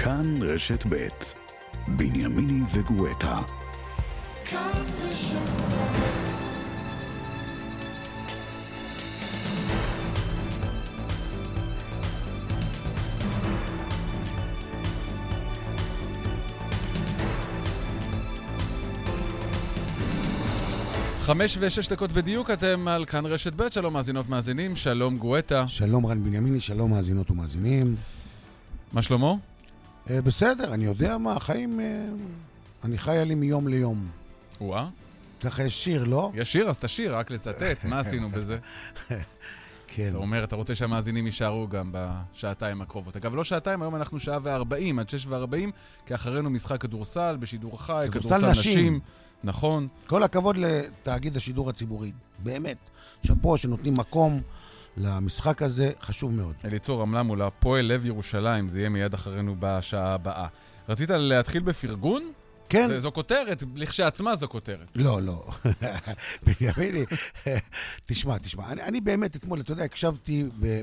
כאן רשת ב' בנימיני וגואטה. כאן רשת ב'. חמש ושש דקות בדיוק, אתם על כאן רשת ב', שלום מאזינות מאזינים, שלום גואטה. שלום רן בנימיני, שלום מאזינות ומאזינים. מה שלמה? בסדר, אני יודע מה, החיים, אני חי עלי מיום ליום. וואה. ככה יש שיר, לא? יש שיר, אז תשיר, רק לצטט, מה עשינו בזה? כן. אתה אומר, אתה רוצה שהמאזינים יישארו גם בשעתיים הקרובות. אגב, לא שעתיים, היום אנחנו שעה ו40, עד 6:40, כי אחרינו משחק כדורסל, בשידור חי, כדורסל נשים. נכון. כל הכבוד לתאגיד השידור הציבורי, באמת. שפה שנותנים מקום למשחק הזה, חשוב מאוד. אליצור רמלה מול הפועל לב ירושלים, זה יהיה מיד אחרינו בשעה הבאה. רצית להתחיל בפרגון? כן. זו כותרת, לכשעצמה זו כותרת. לא, לא. בנימיני, תשמע. אני באמת אתמול, אתה יודע, הקשבתי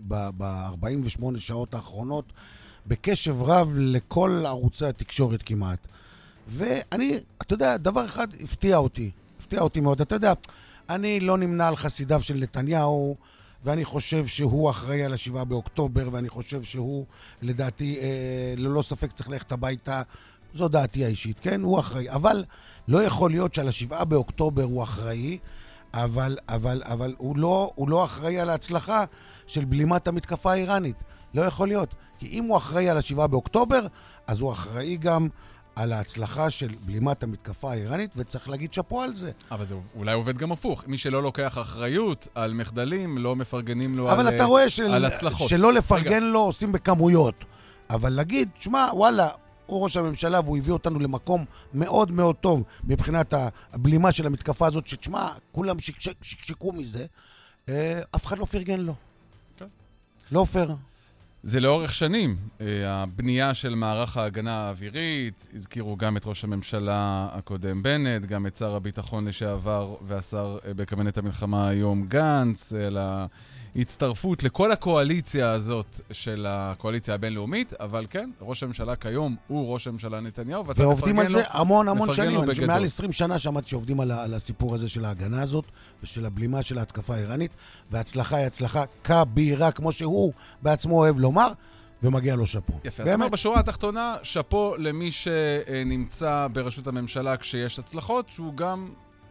ב-48 שעות האחרונות, בקשב רב לכל ערוצי התקשורת כמעט. ואני, אתה יודע, דבר אחד הפתיע אותי מאוד. אתה יודע, אני לא נמנה על חסידיו של נתניהו, ואני חושב שהוא אחראי על 7 באוקטובר, ואני חושב שהוא, לדעתי, ללא ספק צריך ללכת הביתה. זו דעתי האישית, כן? הוא אחראי. אבל לא יכול להיות שעל 7 באוקטובר הוא אחראי, אבל הוא לא אחראי על ההצלחה של בלימת המתקפה האיראנית. לא יכול להיות. כי אם הוא אחראי על 7 באוקטובר, אז הוא אחראי גם על ההצלחה של בלימת המתקפה האיראנית, וצריך להגיד שפו על זה. אבל זה אולי עובד גם הפוך. מי שלא לוקח אחריות על מחדלים, לא מפרגנים לו על הצלחות. אבל אתה רואה שלא לפרגן לו עושים בכמויות. אבל להגיד, תשמע, וואלה, הוא ראש הממשלה, והוא הביא אותנו למקום מאוד מאוד טוב, מבחינת הבלימה של המתקפה הזאת, שתשמע, כולם שקשקו מזה, אף אחד לא פרגן לו. לא פייר. זה לאורך שנים, הבנייה של מערך ההגנה האווירית, הזכירו גם את ראש הממשלה הקודם בנט, גם את שר הביטחון לשעבר והשר בקבינט המלחמה היום גנץ, להצטרפות לכל הקואליציה הזאת של הקואליציה הבינלאומית, אבל כן, ראש הממשלה כיום הוא ראש הממשלה נתניהו, ועובדים על זה המון שנים, מעל 20 שנה שמעתי שעובדים על הסיפור הזה של ההגנה הזאת, ושל הבלימה של ההתקפה האיראנית, וההצלחה היא הצלחה כבירה, כמו שהוא בעצמו אוהב לומר, ומגיע לו שפו. יפה, אז אומר בשורה התחתונה, שפו למי שנמצא בראשות הממשלה כשיש הצלחות, שהוא גם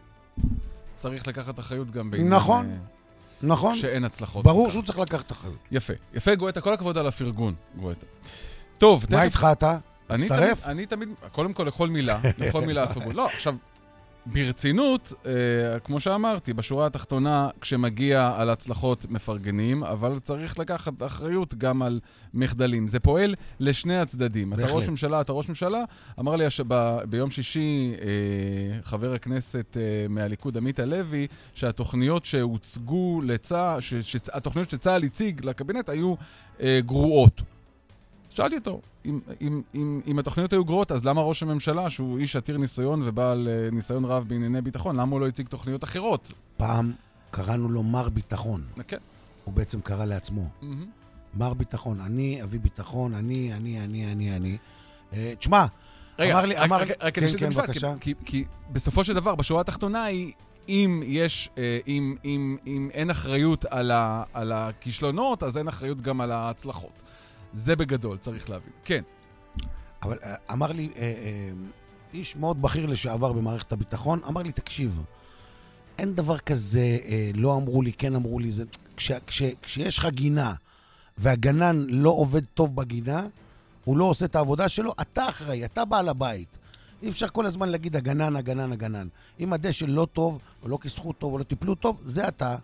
צריך לקחת אחריות גם בעניין. נכון. שאין הצלחות. ברור שהוא צריך לקחת אחריות. יפה גואטה, כל הכבוד על הפרגון, גואטה. טוב, מה איתך אתה? תצטרף? אני תמיד, קודם כל לכל מילה הפרגון. לא, עכשיו, ברצינות, כמו שאמרתי, בשורה התחתונה, כשמגיע על הצלחות מפרגנים, אבל צריך לקחת אחריות גם על מחדלים. זה פועל לשני הצדדים. אתה ראש ממשלה, אמר לי ביום שישי חבר הכנסת מהליכוד עמית הלוי, שהתוכניות שהוצגו התוכניות שצה"ל הציג לקבינט היו גרועות. שאלתי אותו, אם התוכניות היו גרועות, אז למה ראש הממשלה, שהוא איש עתיר ניסיון ובעל ניסיון רב בענייני ביטחון, למה הוא לא הציג תוכניות אחרות? פעם קראנו לו מר ביטחון. כן. הוא בעצם קרא לעצמו. מר ביטחון, אני אביא ביטחון, אני. תשמע, אמר לי, כן, בבקשה. כי בסופו של דבר, בשורה התחתונה היא, אם אין אחריות על הכישלונות, אז אין אחריות גם על ההצלחות. זה בגדול, צריך להבין. כן. אבל אמר לי, איש מאוד בכיר לשעבר במערכת הביטחון, אמר לי, תקשיב, אין דבר כזה, לא אמרו לי, כן אמרו לי, זה, כשיש לך גינה, והגנן לא עובד טוב בגינה, הוא לא עושה את העבודה שלו, אתה אחראי, אתה בעל הבית. אי אפשר כל הזמן להגיד, הגנן. אם הדשא לא טוב, או לא כיסחו טוב, או לא טיפלו טוב, זה אתה.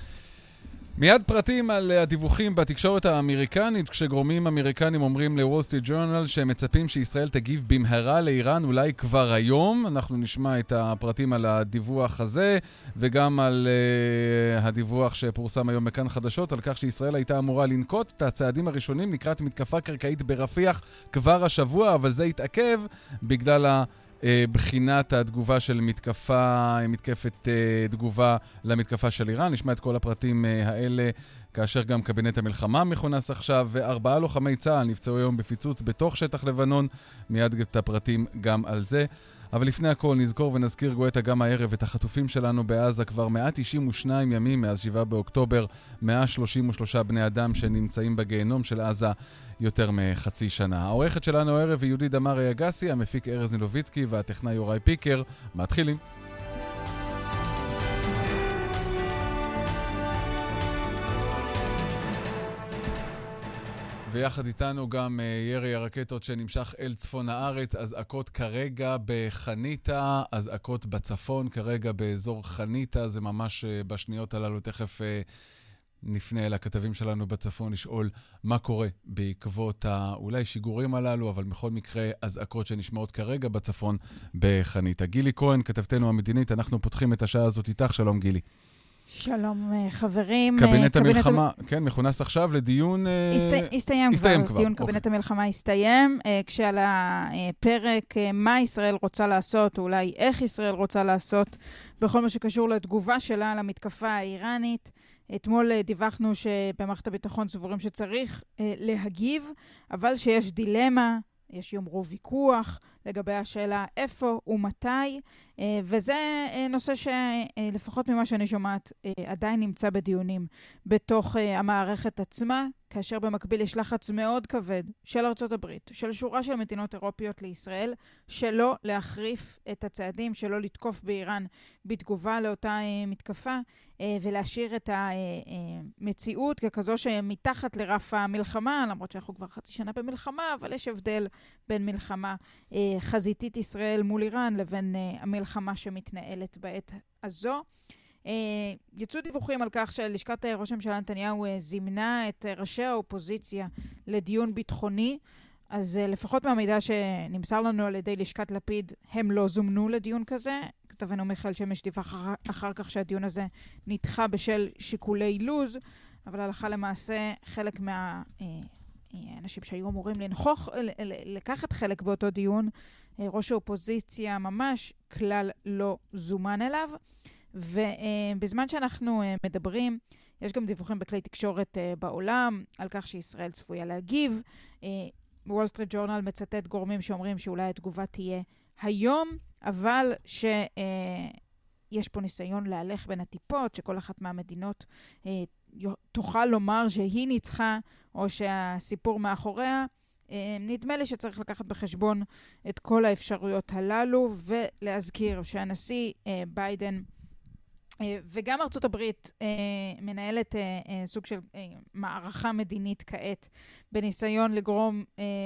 מיד פרטים על הדיווחים בתקשורת האמריקנית, כשגורמים אמריקנים אומרים לוול סטריט ג'ורנל שהם מצפים שישראל תגיב במהרה לאיראן, אולי כבר היום. אנחנו נשמע את הפרטים על הדיווח הזה, וגם על הדיווח שפורסם היום בכאן חדשות, על כך שישראל הייתה אמורה לנקוט את הצעדים הראשונים לקראת מתקפה קרקעית ברפיח כבר השבוע, אבל זה התעכב בגלל בחינת התגובה של מתקפת תגובה למתקפה של איראן. נשמע את כל הפרטים האלה כאשר גם קבינט המלחמה מכונס עכשיו, ו4 לוחמי צה"ל נפצעו היום בפיצוץ בתוך שטח לבנון. מיד את הפרטים גם על זה. אבל לפני הכל נזכור ונזכיר גואטה גם הערב את החטופים שלנו בעזה. כבר 192 ימים מאז 7 באוקטובר, 133 בני אדם שנמצאים בגיהנום של עזה יותר מחצי שנה. העורכת שלנו הערב היא יהודית דמרי אגסי, המפיק ארז נילוביצקי והטכנאי יוראי פיקר. מתחילים. ויחד איתנו גם ירי הרקטות שנמשך אל צפון הארץ, אזעקות כרגע בחניתה, אזעקות בצפון כרגע באזור חניתה, זה ממש בשניות הללו. תכף נפנה אל הכתבים שלנו בצפון לשאול מה קורה בעקבות אולי שיגורים הללו, אבל בכל מקרה אזעקות שנשמעות כרגע בצפון בחניתה. גילי כהן, כתבתנו המדינית, אנחנו פותחים את השעה הזאת איתך. שלום גילי. שלום חברים. קבינט המלחמה, כן, מכונס עכשיו לדיון... הסתיים כבר. דיון קבינט המלחמה הסתיים, כשעל הפרק מה ישראל רוצה לעשות, או אולי איך ישראל רוצה לעשות, בכל מה שקשור לתגובה שלה למתקפה האיראנית. אתמול דיווחנו שבמערכת הביטחון סבורים שצריך להגיב, אבל שיש דילמה, יש יאמרו ויכוח לגבי השאלה איפה ומתי, וזה נושא שלפחות ממה שאני שומעת עדיין נמצא בדיונים בתוך המערכת עצמה, כאשר במקביל יש לחץ מאוד כבד של ארצות הברית, של שורה של מדינות אירופיות לישראל, שלא להחריף את הצעדים, שלא לתקוף באיראן בתגובה לאותה מתקפה, ולהשאיר את המציאות ככזו שמתחת לרף המלחמה, למרות שאנחנו כבר חצי שנה במלחמה, אבל יש הבדל בין מלחמה חזיתית ישראל מול איראן לבין המלחמה שמתנהלת בעת הזו. יצאו דיווחים על כך שלשכת ראש הממשלה נתניהו זימנה את ראשי האופוזיציה לדיון ביטחוני, אז לפחות מהמידע שנמסר לנו על ידי לשכת לפיד, הם לא זומנו לדיון כזה. כתבנו מיכאל שמש דיווח אחר כך שהדיון הזה נדחה בשל שיקולי לוז, אבל הלכה למעשה חלק האנשים שהיו אמורים לקחת חלק באותו דיון, ראש האופוזיציה ממש כלל לא זומן אליו. ובזמן שאנחנו מדברים, יש גם דיווחים בכלי תקשורת בעולם על כך שישראל צפויה להגיב. וול סטריט ג'ורנל מצטט גורמים שאומרים שאולי התגובה תהיה היום, אבל שיש פה ניסיון להלך בין הטיפות, שכל אחת מהמדינות תוכל לומר שהיא ניצחה, או שהסיפור מאחוריה. נדמה לי שצריך לקחת בחשבון את כל האפשרויות הללו, ולהזכיר שהנשיא ביידן וגם ארצות הברית מנהלת סוג של מערכה מדינית כעת, בניסיון לגרום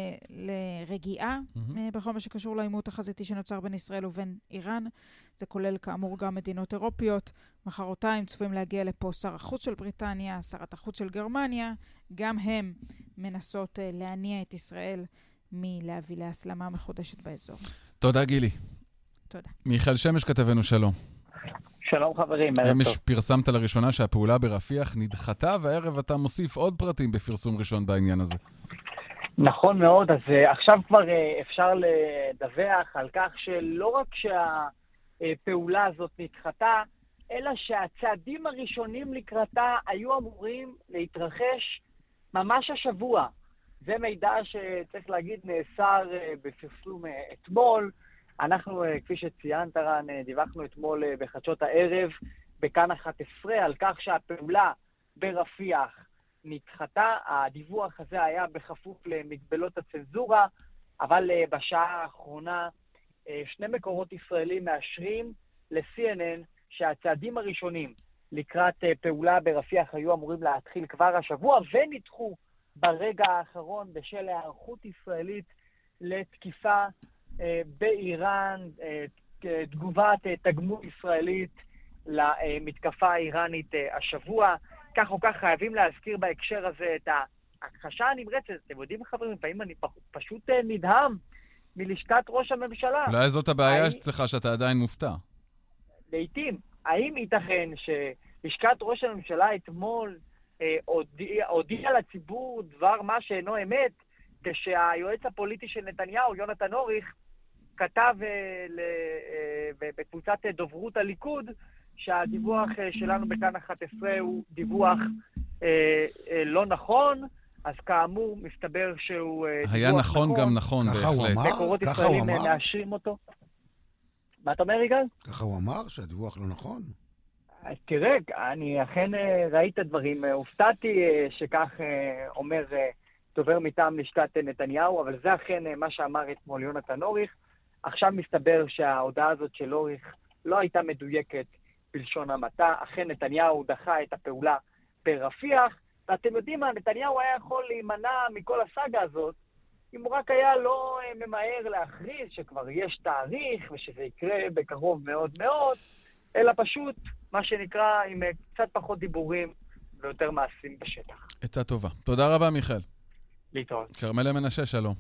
לרגיעה בכל מה שקשור לעימות החזיתי שנוצר בין ישראל ובין איראן. זה כולל כאמור גם מדינות אירופיות. מחרתיים צפויים להגיע לפה שר החוץ של בריטניה, שרת החוץ של גרמניה. גם הם מנסות להניע את ישראל מלהביא להסלמה מחודשת באזור. תודה גילי. תודה. מיכאל שמש כתבנו, שלום. שלום חברים, ערב טוב. אמש פרסמת לראשונה שהפעולה ברפיח נדחתה, והערב אתה מוסיף עוד פרטים בפרסום ראשון בעניין הזה. נכון מאוד, אז עכשיו כבר אפשר לדווח על כך שלא רק שהפעולה הזאת נדחתה, אלא שהצעדים הראשונים לקראתה היו אמורים להתרחש ממש השבוע. זה מידע שצריך להגיד נאסר בפרסום אתמול. אנחנו, כפי שציינת רן, דיווחנו אתמול בחדשות הערב בכאן 11 על כך שהפעולה ברפיח נדחתה. הדיווח הזה היה בכפוף למגבלות הצנזורה, אבל בשעה האחרונה שני מקורות ישראלים מאשרים ל-CNN שהצעדים הראשונים לקראת פעולה ברפיח היו אמורים להתחיל כבר השבוע, ונדחו ברגע האחרון בשל הערכות ישראלית לתקיפה באיראן, תגובת תגמול ישראלית למתקפה האיראנית השבוע. כך או כך חייבים להזכיר בהקשר הזה את ההכחשה הנמרצת. אתם יודעים חברים, לפעמים אני פשוט נדהם מלשכת ראש הממשלה. אולי זאת הבעיה שצריכה שאתה עדיין מופתע. לעתים, האם ייתכן שלשכת ראש הממשלה אתמול הודיע לציבור דבר מה שאינו אמת, כשהיועץ הפוליטי של נתניהו, יונתן אוריך, כתב בקבוצת דוברות הליכוד שהדיווח שלנו בכאן 11 הוא דיווח לא נכון, אז כאמור, מסתבר שהוא היה נכון גם נכון, ככה הוא בהחלט. אמר? מקורות ככה הוא ישראלים אמר? מאשרים אותו. מה אתה אומר, יגאל? ככה הוא אמר שהדיווח לא נכון? אז תראה, אני אכן ראיתי את הדברים, הופתעתי שכך אומר דובר מטעם לשכת נתניהו, אבל זה אכן מה שאמר אתמול יונתן אוריך. עכשיו מסתבר שההודעה הזאת של אוריך לא הייתה מדויקת בלשון המעטה, אכן נתניהו דחה את הפעולה ברפיח, ואתם יודעים מה, נתניהו היה יכול להימנע מכל הסאגה הזאת, אם הוא רק היה לא ממהר להכריז שכבר יש תאריך ושזה יקרה בקרוב מאוד מאוד, אלא פשוט, מה שנקרא, עם קצת פחות דיבורים ויותר מעשים בשטח. עצה טובה. תודה רבה, מיכאל. להתראות. כרמלה מנשה, שלום.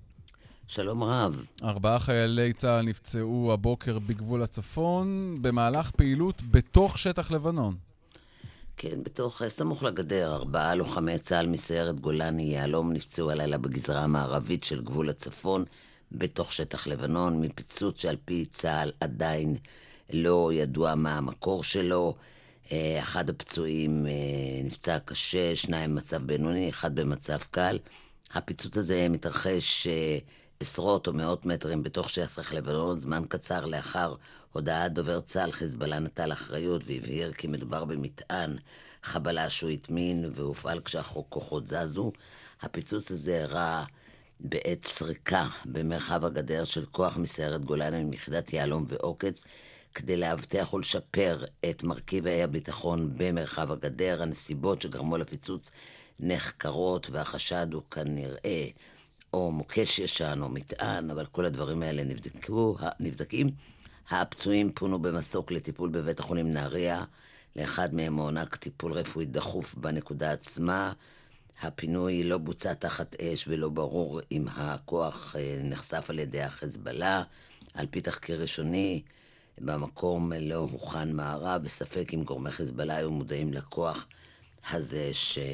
שלום רב. 4 חיילי צה"ל נפצעו הבוקר בגבול הצפון, במהלך פעילות בתוך שטח לבנון. כן, סמוך לגדר, 4 לוחמי צה"ל מסיירת גולני יהלום נפצעו הלילה בגזרה המערבית של גבול הצפון, בתוך שטח לבנון, מפיצוץ שעל פי צה"ל עדיין לא ידוע מה המקור שלו. אחד הפצועים נפצע קשה, 2 במצב בינוני, 1 במצב קל. הפיצוץ הזה מתרחש עשרות או מאות מטרים בתוך שטח לבנון, זמן קצר לאחר הודעת דובר צה"ל. חיזבאללה נטל אחריות והבהיר כי מדובר במטען חבלה שהוא הטמין והופעל כשהכוחות זזו. הפיצוץ הזה אירע בעת סריקה במרחב הגדר של כוח מסיירת גולני מיחידת יהלום ועוקץ, כדי להבטח ולשפר את מרכיבי הביטחון במרחב הגדר. הנסיבות שגרמו לפיצוץ נחקרות, והחשד הוא כנראה או מוקש ישן או מטען, אבל כל הדברים האלה נבדקים. הפצועים פונו במסוק לטיפול בבית החולים נהריה, לאחד מהם מוענק טיפול רפואי דחוף בנקודה עצמה. הפינוי לא בוצע תחת אש ולא ברור אם הכוח נחשף על ידי החיזבאללה. על פי תחקיר ראשוני, במקום לא הוכן מערב, בספק אם גורמי חיזבאללה היו מודעים לכוח הזה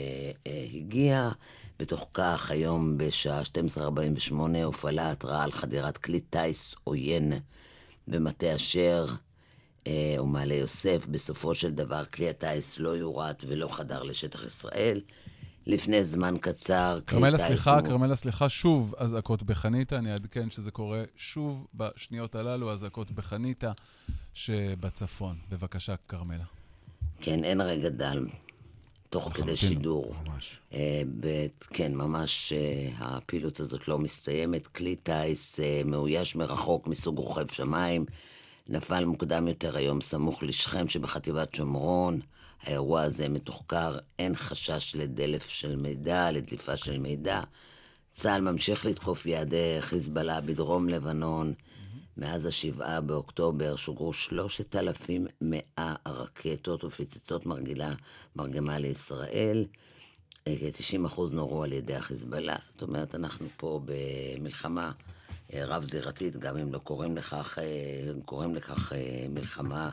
שהגיע. בתוך כך, היום בשעה 12:48 הופעלה התראה על חדירת כלי טייס עוין במטה אשר ומעלה יוסף. בסופו של דבר כלי הטייס לא יורט ולא חדר לשטח ישראל. לפני זמן קצר כרמלה, סליחה, שוב אזעקות בחניתה. אני אעדכן שזה קורה שוב בשניות הללו, אזעקות בחניתה שבצפון. בבקשה, כרמלה. כן, אין רגע דל. תוך כדי שידור. ממש. כן, ממש הפעילות הזאת לא מסתיימת. כלי טייס מאויש מרחוק מסוג רוכב שמיים, נפל מוקדם יותר היום סמוך לשכם שבחטיבת שומרון. האירוע הזה מתוחקר, אין חשש לדלף של מידע, לדליפה של מידע. צה"ל ממשיך לתקוף יעדי חיזבאללה בדרום לבנון. מאז 7 באוקטובר שוגרו 3,100 רקטות ופצצות מרגמה לישראל. 90% נורו על ידי החיזבאללה. זאת אומרת, אנחנו פה במלחמה רב-זירתית, גם אם לא קוראים לכך מלחמה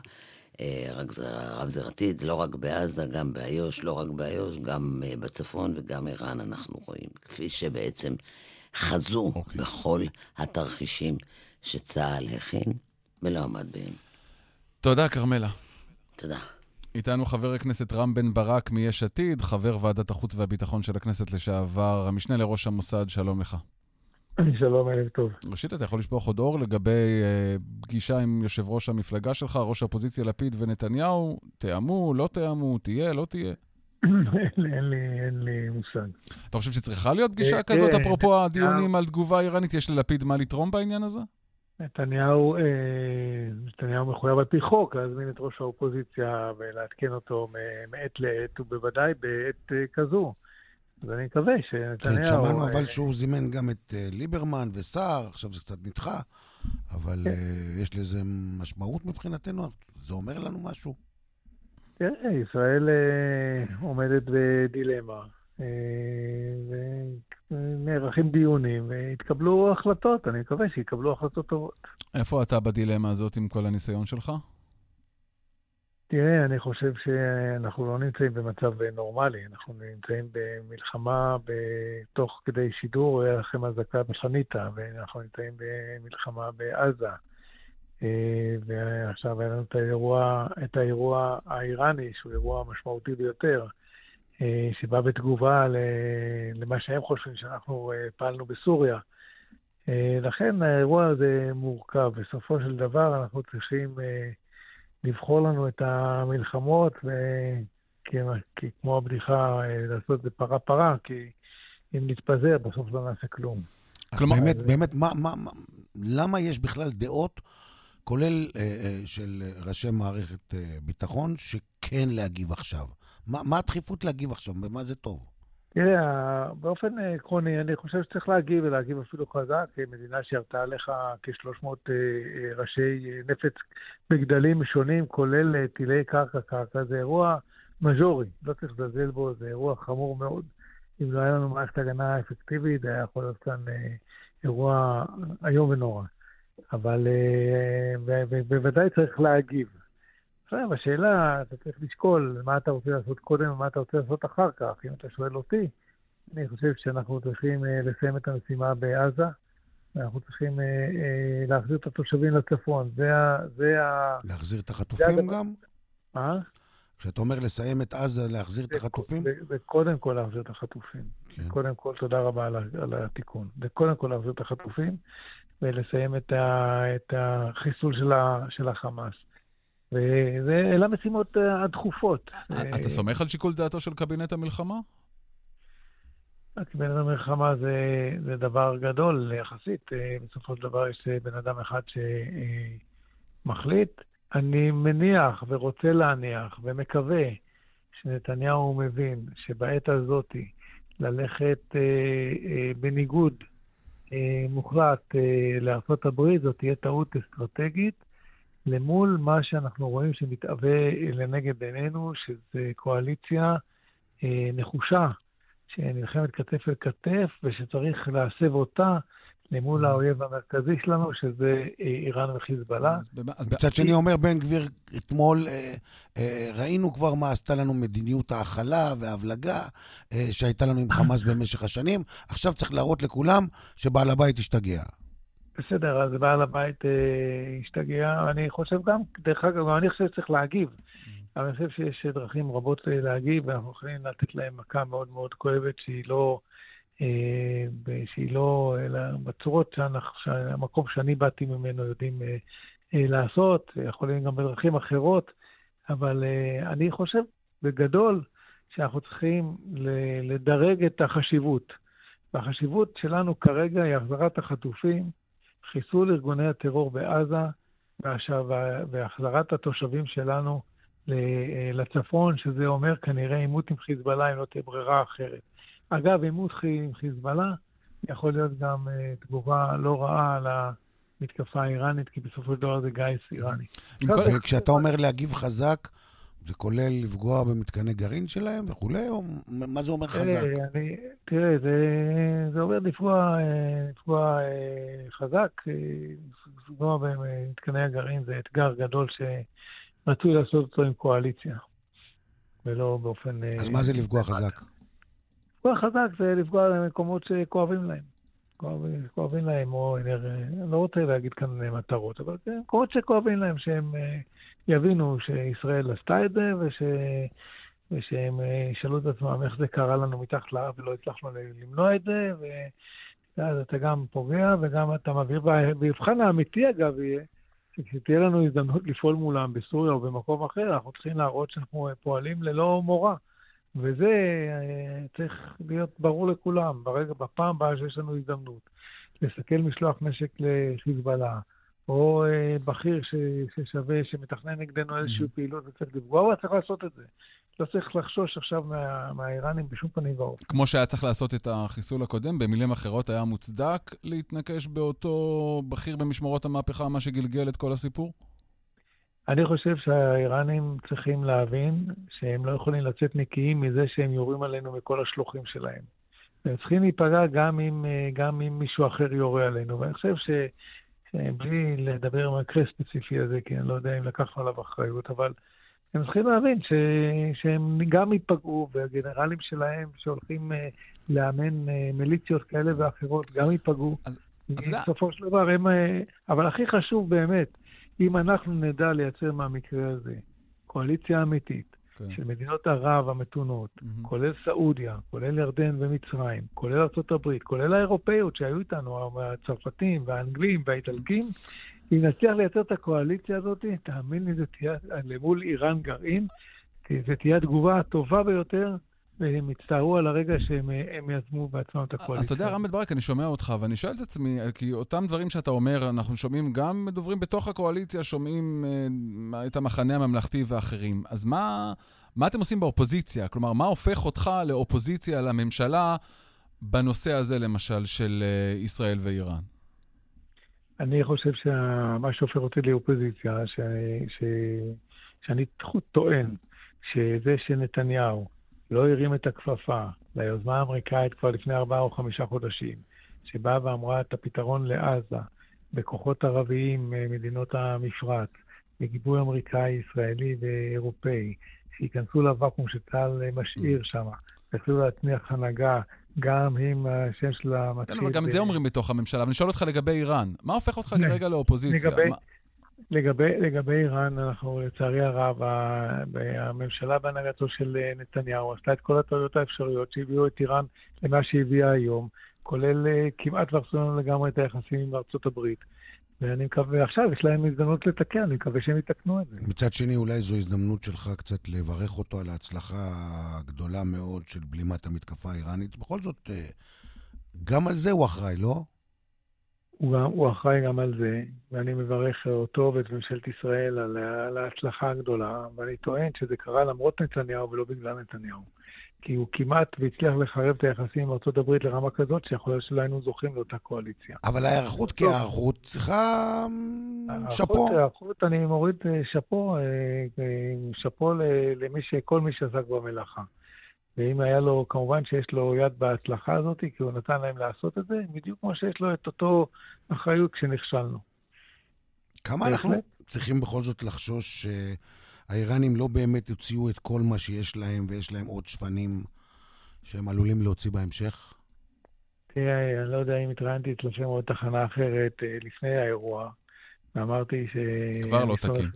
רב-זירתית, לא רק בעזה, גם באיו"ש, לא רק באיו"ש, גם בצפון וגם איראן אנחנו רואים. כפי שבעצם חזו בכל התרחישים שצה"ל הכין ולא עמד בהם. תודה, כרמלה. תודה. איתנו חבר הכנסת רם בן ברק מיש עתיד, חבר ועדת החוץ והביטחון של הכנסת לשעבר, המשנה לראש המוסד, שלום לך. שלום, ערב טוב. ראשית, אתה יכול לשפוך עוד אור לגבי פגישה עם יושב ראש המפלגה שלך, ראש האופוזיציה לפיד ונתניהו? תאמו, לא תאמו, תהיה, לא תהיה? אין לי מושג. אתה חושב שצריכה להיות פגישה כזאת, אפרופו הדיונים על תגובה איראנית? יש ללפיד מה לתרום בעניין הזה? נתניהו מחויב על פי חוק להזמין את ראש האופוזיציה ולעדכן אותו מעת לעת, ובוודאי בעת כזו. אז אני מקווה שנתניהו... שמענו אבל שהוא זימן גם את ליברמן וסער, עכשיו זה קצת נדחה, אבל יש לזה משמעות מבחינתנו? זה אומר לנו משהו? תראה, ישראל עומדת בדילמה, ונערכים דיונים, והתקבלו החלטות, אני מקווה שיקבלו החלטות טובות. איפה אתה בדילמה הזאת עם כל הניסיון שלך? תראה, אני חושב שאנחנו לא נמצאים במצב נורמלי, אנחנו נמצאים במלחמה תוך כדי שידור, היה לכם אזעקה בחניתה, ואנחנו נמצאים במלחמה בעזה. ועכשיו היה לנו את האירוע האיראני, שהוא אירוע משמעותי ביותר. שבא בתגובה למה שהם חושבים שאנחנו פעלנו בסוריה. לכן האירוע הזה מורכב. בסופו של דבר אנחנו צריכים לבחור לנו את המלחמות, כמו הבדיחה, לעשות זה פרה, כי אם נתפזר, בסוף לא נעשה כלום. אז באמת, למה יש בכלל דעות, כולל של ראשי מערכת ביטחון, שכן להגיב עכשיו? מה הדחיפות להגיב עכשיו? במה זה טוב? תראה, באופן עקרוני, אני חושב שצריך להגיב, ולהגיב אפילו חזק. מדינה שירתה עליך כ-300 ראשי נפץ בגדלים שונים, כולל טילי קרקע. זה אירוע מז'ורי, לא צריך לזלזל בו, זה אירוע חמור מאוד. אם לא היה לנו מערכת הגנה אפקטיבית, היה יכול להיות כאן אירוע איום ונורא. אבל בוודאי צריך להגיב. עכשיו, השאלה, אתה צריך לשקול מה אתה רוצה לעשות קודם ומה אתה רוצה לעשות אחר כך. אם אתה שואל אותי, אני חושב שאנחנו צריכים לסיים את המשימה בעזה, ואנחנו צריכים להחזיר את התושבים לצפון. להחזיר את החטופים גם? מה? כשאתה אומר לסיים את עזה, להחזיר את החטופים? וקודם כל להחזיר את החטופים. קודם כל, תודה רבה על התיקון. וקודם כל להחזיר את החטופים, ולסיים את החיסול של החמאס. ואלה המשימות הדחופות. אתה סומך על שיקול דעתו של קבינט המלחמה? קבינט המלחמה זה דבר גדול יחסית. בסופו של דבר יש בן אדם אחד שמחליט. אני מניח ורוצה להניח ומקווה שנתניהו מבין שבעת הזאת ללכת בניגוד מוחלט לארצות הברית, זאת תהיה טעות אסטרטגית, למול מה שאנחנו רואים שמתהווה לנגד עינינו, שזו קואליציה נחושה, שנלחמת כתף אל כתף, ושצריך להסב אותה למול האויב המרכזי שלנו, שזה איראן וחיזבאללה. מצד שני אומר בן גביר, אתמול ראינו כבר מה עשתה לנו מדיניות ההכלה וההבלגה שהייתה לנו עם חמאס במשך השנים, עכשיו צריך להראות לכולם שבעל הבית השתגע. בסדר, אז בעל הבית השתגע, אני חושב גם, דרך אגב, אני חושב שצריך להגיב. אבל אני חושב שיש דרכים רבות להגיב, ואנחנו יכולים לתת להם מכה מאוד מאוד כואבת, שהיא לא בצורות שהמקום שאני באתי ממנו יודעים לעשות, יכולים גם בדרכים אחרות, אבל אני חושב בגדול שאנחנו צריכים לדרג את החשיבות. והחשיבות שלנו כרגע היא החזרת החטופים, חיסול ארגוני הטרור בעזה, והחזרת התושבים שלנו לצפון, שזה אומר כנראה עימות עם חיזבאללה, אם לא תהיה ברירה אחרת. אגב, עימות עם חיזבאללה יכול להיות גם תגובה לא רעה על המתקפה האיראנית, כי בסופו של דבר זה גיס איראני. כשאתה אומר להגיב חזק, זה כולל לפגוע במתקני גרעין שלהם וכולי, או מה זה אומר חזק? תראה, זה אומר לפגוע חזק, לפגוע במתקני הגרעין זה אתגר גדול שרצוי לעשות אותו עם קואליציה, ולא באופן... אז מה זה לפגוע חזק? לפגוע חזק זה לפגוע במקומות שכואבים להם. כואבים להם, או אני לא רוצה להגיד כאן מטרות, אבל זה מקומות שכואבים להם, שהם יבינו שישראל עשתה את זה, ושהם ישאלו את עצמם איך זה קרה לנו מתחת לאף, ולא הצלחנו למנוע את זה, ואז אתה גם פוגע, וגם אתה מעביר, והבחן האמיתי אגב יהיה, שכשתהיה לנו הזדמנות לפעול מולם בסוריה או במקום אחר, אנחנו צריכים להראות שאנחנו פועלים ללא מורא. וזה צריך להיות ברור לכולם, בפעם הבאה שיש לנו הזדמנות, לסכל משלוח נשק לחיזבאללה, או בכיר ששווה, שמתכנן נגדנו איזושהי פעילות וצריך לפגוע, הוא צריך לעשות את זה. לא צריך לחשוש עכשיו מהאיראנים בשום פנים ואופן. כמו שהיה צריך לעשות את החיסול הקודם, במילים אחרות היה מוצדק להתנקש באותו בכיר במשמרות המהפכה, מה שגלגל את כל הסיפור? אני חושב שהאיראנים צריכים להבין שהם לא יכולים לצאת נקיים מזה שהם יורים עלינו מכל השלוחים שלהם. הם צריכים להיפגע גם אם מישהו אחר יורה עלינו. ואני חושב שבלי לדבר עם המקרה הספציפי הזה, כי אני לא יודע אם לקחנו עליו אחריות, אבל הם צריכים להבין שהם גם ייפגעו, והגנרלים שלהם שהולכים לאמן מיליציות כאלה ואחרות גם ייפגעו. בסופו של דבר אבל הכי חשוב באמת, אם אנחנו נדע לייצר מהמקרה הזה קואליציה אמיתית, של מדינות ערב המתונות, כולל סעודיה, כולל ירדן ומצרים, כולל ארצות הברית, כולל האירופאיות שהיו איתנו, הצרפתים והאנגלים והאיטלקים, אם נצליח לייצר את הקואליציה הזאת, תאמין לי, זה תהיה למול איראן גרעין, כי זה תהיה התגובה הטובה ביותר, והם הצטערו על הרגע שהם יזמו בעצמם את הקואליציה. אז אתה יודע, רם בן ברק, אני שומע אותך, ואני שואל את עצמי, כי אותם דברים שאתה אומר, אנחנו שומעים גם דוברים בתוך הקואליציה, שומעים את המחנה הממלכתי ואחרים. אז מה אתם עושים באופוזיציה? כלומר, מה הופך אותך לאופוזיציה לממשלה בנושא הזה, למשל, של ישראל ואיראן? אני חושב שמה שהופך אותי לאופוזיציה, שאני טוען שזה שנתניהו לא הרים את הכפפה ליוזמה האמריקאית כבר לפני 4 או 5 חודשים, שבאה ואמרה את הפתרון לעזה, בכוחות ערביים, מדינות המפרץ, בגיבוי אמריקאי, ישראלי ואירופאי, שיכנסו לוואקום שצה"ל משאיר שם, יכלו להצניח הנהגה, גם עם השם של המתחיל... אבל גם זה אומרים בתוך הממשלה, אבל אני שואל אותך לגבי איראן. מה הופך אותך כרגע לאופוזיציה? לגבי איראן, אנחנו לצערי הרב, הממשלה בהנהגתו של נתניהו עשתה את כל הטעויות האפשריות שהביאו את איראן למה שהביאה היום, כולל כמעט והרסו לגמרי את היחסים עם ארצות הברית. ואני מקווה, עכשיו יש להם הזדמנות לתקן, אני מקווה שהם יתקנו את זה. מצד שני, אולי זו הזדמנות שלך קצת לברך אותו על ההצלחה הגדולה מאוד של בלימת המתקפה האיראנית. בכל זאת, גם על זה הוא אחראי, לא? הוא אחראי גם על זה, ואני מברך אותו ואת ממשלת ישראל על ההצלחה הגדולה, ואני טוען שזה קרה למרות נתניהו ולא בגלל נתניהו. כי הוא כמעט והצליח לחרב את היחסים עם ארצות הברית לרמה כזאת, שיכול להיות שלא היינו זוכים לאותה קואליציה. אבל ההיערכות כהיערכות צריכה שפו. ההיערכות, אני מוריד שפו לכל מי שעסק במלאכה. ואם היה לו, כמובן שיש לו יד בהצלחה הזאת, כי הוא נתן להם לעשות את זה, בדיוק כמו שיש לו את אותו אחריות כשנכשלנו. כמה אנחנו צריכים בכל זאת לחשוש שהאיראנים לא באמת יוציאו את כל מה שיש להם, ויש להם עוד שפנים שהם עלולים להוציא בהמשך? תראה, אני לא יודע אם התראיינתי אצלכם עוד תחנה אחרת לפני האירוע, ואמרתי ש... כבר לא תקין.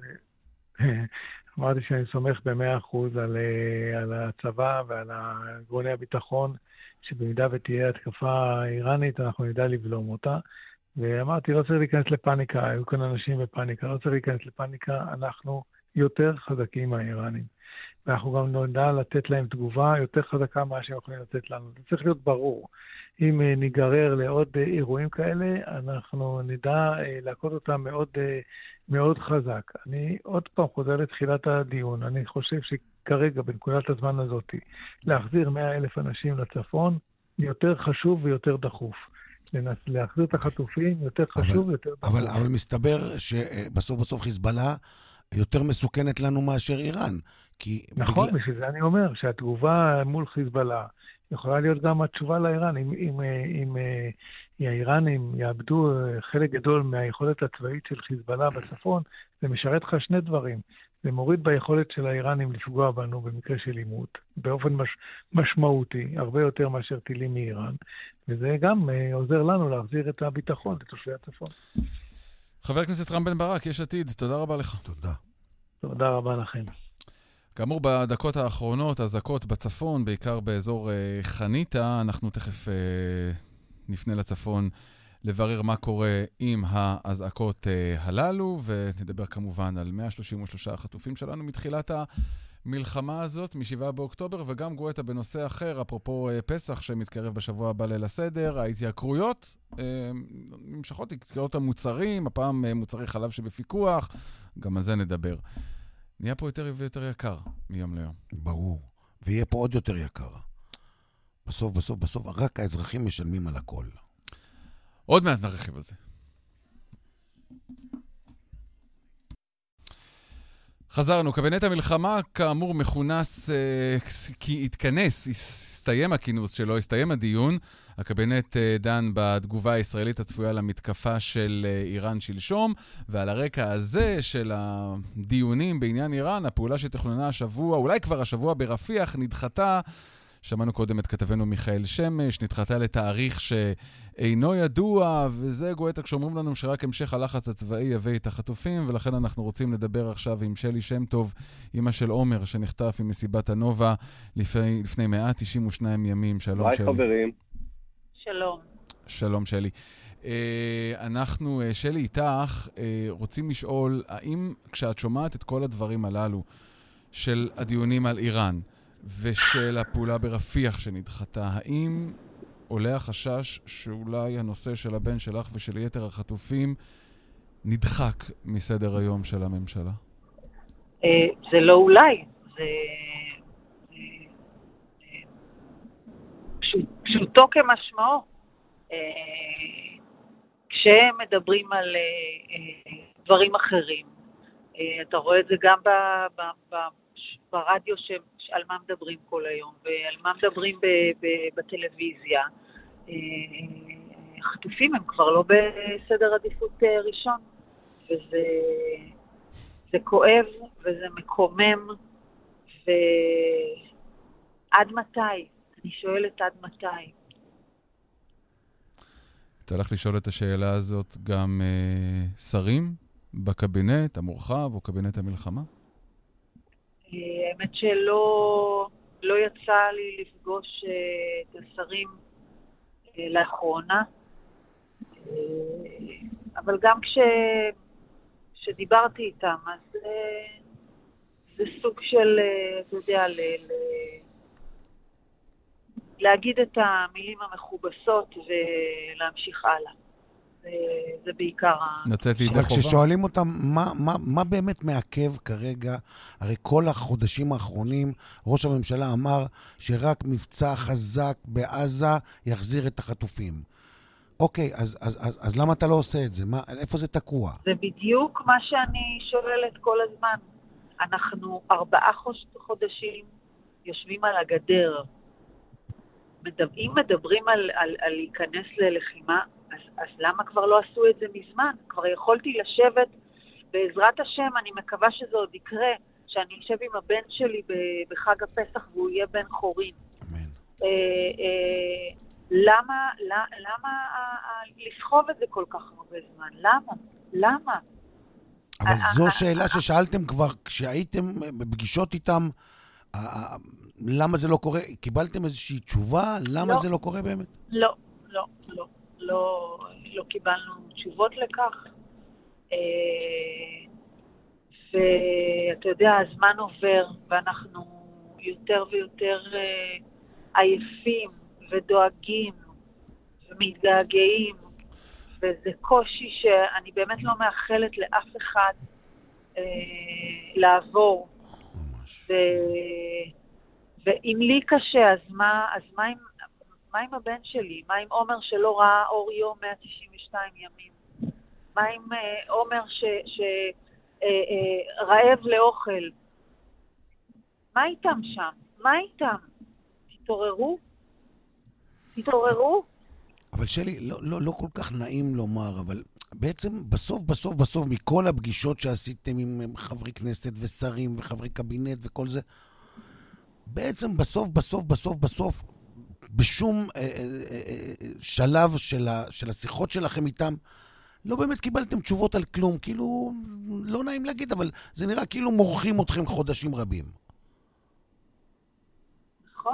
אמרתי שאני סומך ב100% על הצבא ועל גורמי הביטחון, שבמידה ותהיה התקפה איראנית, אנחנו נדע לבלום אותה. ואמרתי, לא צריך להיכנס לפאניקה, היו כאן אנשים בפאניקה, לא צריך להיכנס לפאניקה, אנחנו יותר חזקים מהאיראנים. ואנחנו גם נדע לתת להם תגובה יותר חזקה מה שהם יכולים לתת לנו. זה צריך להיות ברור. אם ניגרר לעוד אירועים כאלה, אנחנו נדע להכות אותם מאוד, מאוד חזק. אני עוד פעם חוזר לתחילת הדיון. אני חושב שכרגע, בנקודת הזמן הזאת, להחזיר 100,000 אנשים לצפון, יותר חשוב ויותר דחוף. להחזיר את החטופים יותר חשוב ויותר דחוף. אבל מסתבר שבסוף חיזבאללה יותר מסוכנת לנו מאשר איראן. נכון, בשביל זה אני אומר שהתגובה מול חיזבאללה יכולה להיות גם התשובה לאיראן. אם האיראנים יאבדו חלק גדול מהיכולת הצבאית של חיזבאללה בצפון, זה משרת לך שני דברים. זה מוריד ביכולת של האיראנים לפגוע בנו במקרה של עימות, באופן משמעותי, הרבה יותר מאשר טילים מאיראן, וזה גם עוזר לנו להחזיר את הביטחון לתושבי הצפון. חבר הכנסת רם בן ברק, יש עתיד, תודה רבה לך. תודה. תודה רבה לכם. כאמור, בדקות האחרונות, אזעקות בצפון, בעיקר באזור חניתה, אנחנו תכף נפנה לצפון לברר מה קורה עם האזעקות הללו, ונדבר כמובן על 133 החטופים שלנו מתחילת המלחמה הזאת, מ7 באוקטובר, וגם גואטה בנושא אחר, אפרופו פסח שמתקרב בשבוע הבא ליל הסדר, ההתייקרויות, נמשכות התייקרויות המוצרים, הפעם מוצרי חלב שבפיקוח, גם על זה נדבר. נהיה פה יותר ויותר יקר מיום ליום. ברור, ויהיה פה עוד יותר יקר. בסוף, רק האזרחים משלמים על הכל. עוד מעט נרחיב על זה. חזרנו, קבינט המלחמה כאמור מכונס, כי התכנס, הסתיים הכינוס שלו, הסתיים הדיון. הקבינט דן בתגובה הישראלית הצפויה למתקפה של איראן שלשום, ועל הרקע הזה של הדיונים בעניין איראן, הפעולה שתכננה השבוע, אולי כבר השבוע ברפיח, נדחתה שמענו קודם את כתבנו מיכאל שמש, נדחתה לתאריך שאינו ידוע, וזה גואטה כשאומרים לנו שרק המשך הלחץ הצבאי יביא את החטופים, ולכן אנחנו רוצים לדבר עכשיו עם שלי שם טוב, אמא של עומר, שנחטף עם מסיבת הנובה לפני 192 ימים. שלום שלי. ביי חברים. שלום. שלום שלי. אנחנו, שלי, איתך, רוצים לשאול, האם כשאת שומעת את כל הדברים הללו של הדיונים על איראן ושל הפעולה ברפיח שנדחתה, האם עולה החשש שאולי הנושא של הבן שלך ושל יתר החטופים נדחק מסדר היום של הממשלה? זה לא אולי, זה פשוטו כמשמעו. כשמדברים על דברים אחרים, אתה רואה את זה גם ברדיו על מה מדברים כל היום, ועל מה מדברים בטלוויזיה. החטופים הם כבר לא בסדר עדיפות ראשון, וזה כואב וזה מקומם, ועד מתי? אני שואלת עד מתי? צריך לשאול את השאלה הזאת גם שרים בקבינט המורחב או קבינט המלחמה? האמת שלא יצא לי לפגוש את השרים לאחרונה, אבל גם כשדיברתי איתם, אז זה סוג של, אתה יודע, להגיד את המילים המכובסות ולהמשיך הלאה. זה בעיקר... נצאת לידי חובה. חובה. כששואלים אותם מה באמת מעכב כרגע, הרי כל החודשים האחרונים ראש הממשלה אמר שרק מבצע חזק בעזה יחזיר את החטופים. אוקיי, אז למה אתה לא עושה את זה? איפה זה תקוע? זה בדיוק מה שאני שואלת כל הזמן. אנחנו 4 חודשים יושבים על הגדר. אם מדברים על להיכנס ללחימה, אז למה כבר לא עשו את זה מזמן? כבר יכולתי לשבת, בעזרת השם, אני מקווה שזה עוד יקרה, שאני אשב עם הבן שלי בחג הפסח והוא יהיה בן חורין. אמן. למה לסחוב את זה כל כך הרבה זמן? למה? אבל זו שאלה ששאלתם כבר כשהייתם בפגישות איתם, למה זה לא קורה? קיבלתם איזושהי תשובה? למה זה לא קורה באמת? לא קיבלנו תשובות לכך. ואתה יודע, הזמן עובר, ואנחנו יותר ויותר עייפים ודואגים ומתגעגעים, וזה קושי שאני באמת לא מאחלת לאף אחד לעבור. ממש. ואם לי קשה, אז מה עם הבן שלי? מה עם עומר שלא ראה אור יום 192 ימים? מה עם עומר שרעב לאוכל? מה איתם שם? מה איתם? תתעוררו? אבל שלי, לא כל כך נעים לומר, אבל בעצם בסוף, מכל הפגישות שעשיתם עם חברי כנסת ושרים וחברי קבינט וכל זה, בעצם בסוף, בשום שלב של השיחות שלכם איתם, לא באמת קיבלתם תשובות על כלום. כאילו, לא נעים להגיד, אבל זה נראה כאילו מורחים אתכם חודשים רבים. נכון.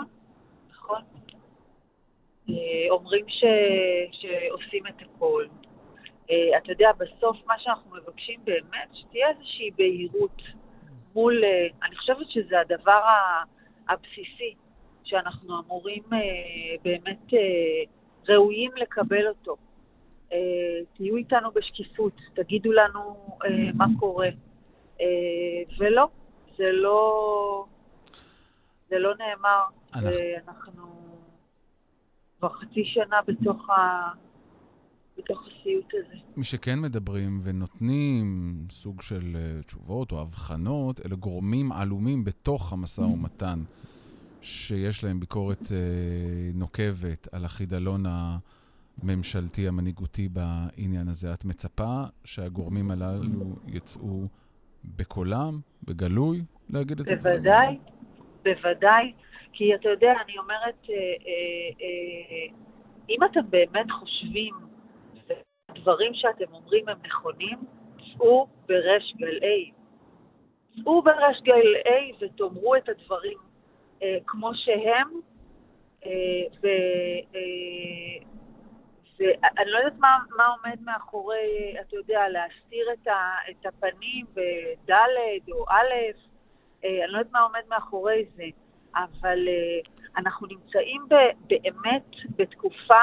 אומרים שעושים את הכל. אתה יודע, בסוף מה שאנחנו מבקשים באמת, שתהיה איזושהי בהירות מול, אני חושבת שזה הדבר הבסיסי, שאנחנו אמורים באמת ראויים לקבל אותו. תהיו איתנו בשקיפות, תגידו לנו מה קורה. ולא, זה לא נאמר, ואנחנו כבר חצי שנה בתוך הסיוט הזה. מי שכן מדברים ונותנים סוג של תשובות או הבחנות, אלה גורמים עלומים בתוך המשא ומתן, שיש להם ביקורת נוקבת על החידלון הממשלתי, המנהיגותי בעניין הזה. את מצפה שהגורמים הללו יצאו בקולם, בגלוי, להגיד את זה? בוודאי. כי אתה יודע, אני אומרת, אם אתם באמת חושבים, הדברים שאתם אומרים הם נכונים, צאו בריש גלי. צאו בריש גלי ותאמרו את הדברים כמו שהם, ואני לא יודעת מה עומד מאחורי, אתה יודע, להסתיר את הפנים בד' או א', אני לא יודעת מה עומד מאחורי זה, אבל אנחנו נמצאים באמת בתקופה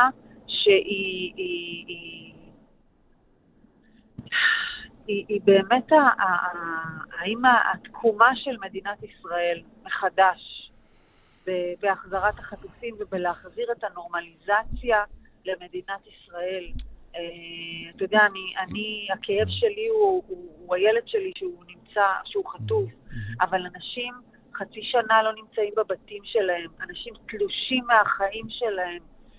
היא באמת האם התקומה של מדינת ישראל מחדש בהחזרת החטופים ובלהחזיר את הנורמליזציה למדינת ישראל. אתה יודע, הכאב שלי הוא הילד שלי שהוא חטוף, אבל אנשים חצי שנה לא נמצאים בבתים שלהם, אנשים תלושים מהחיים שלהם,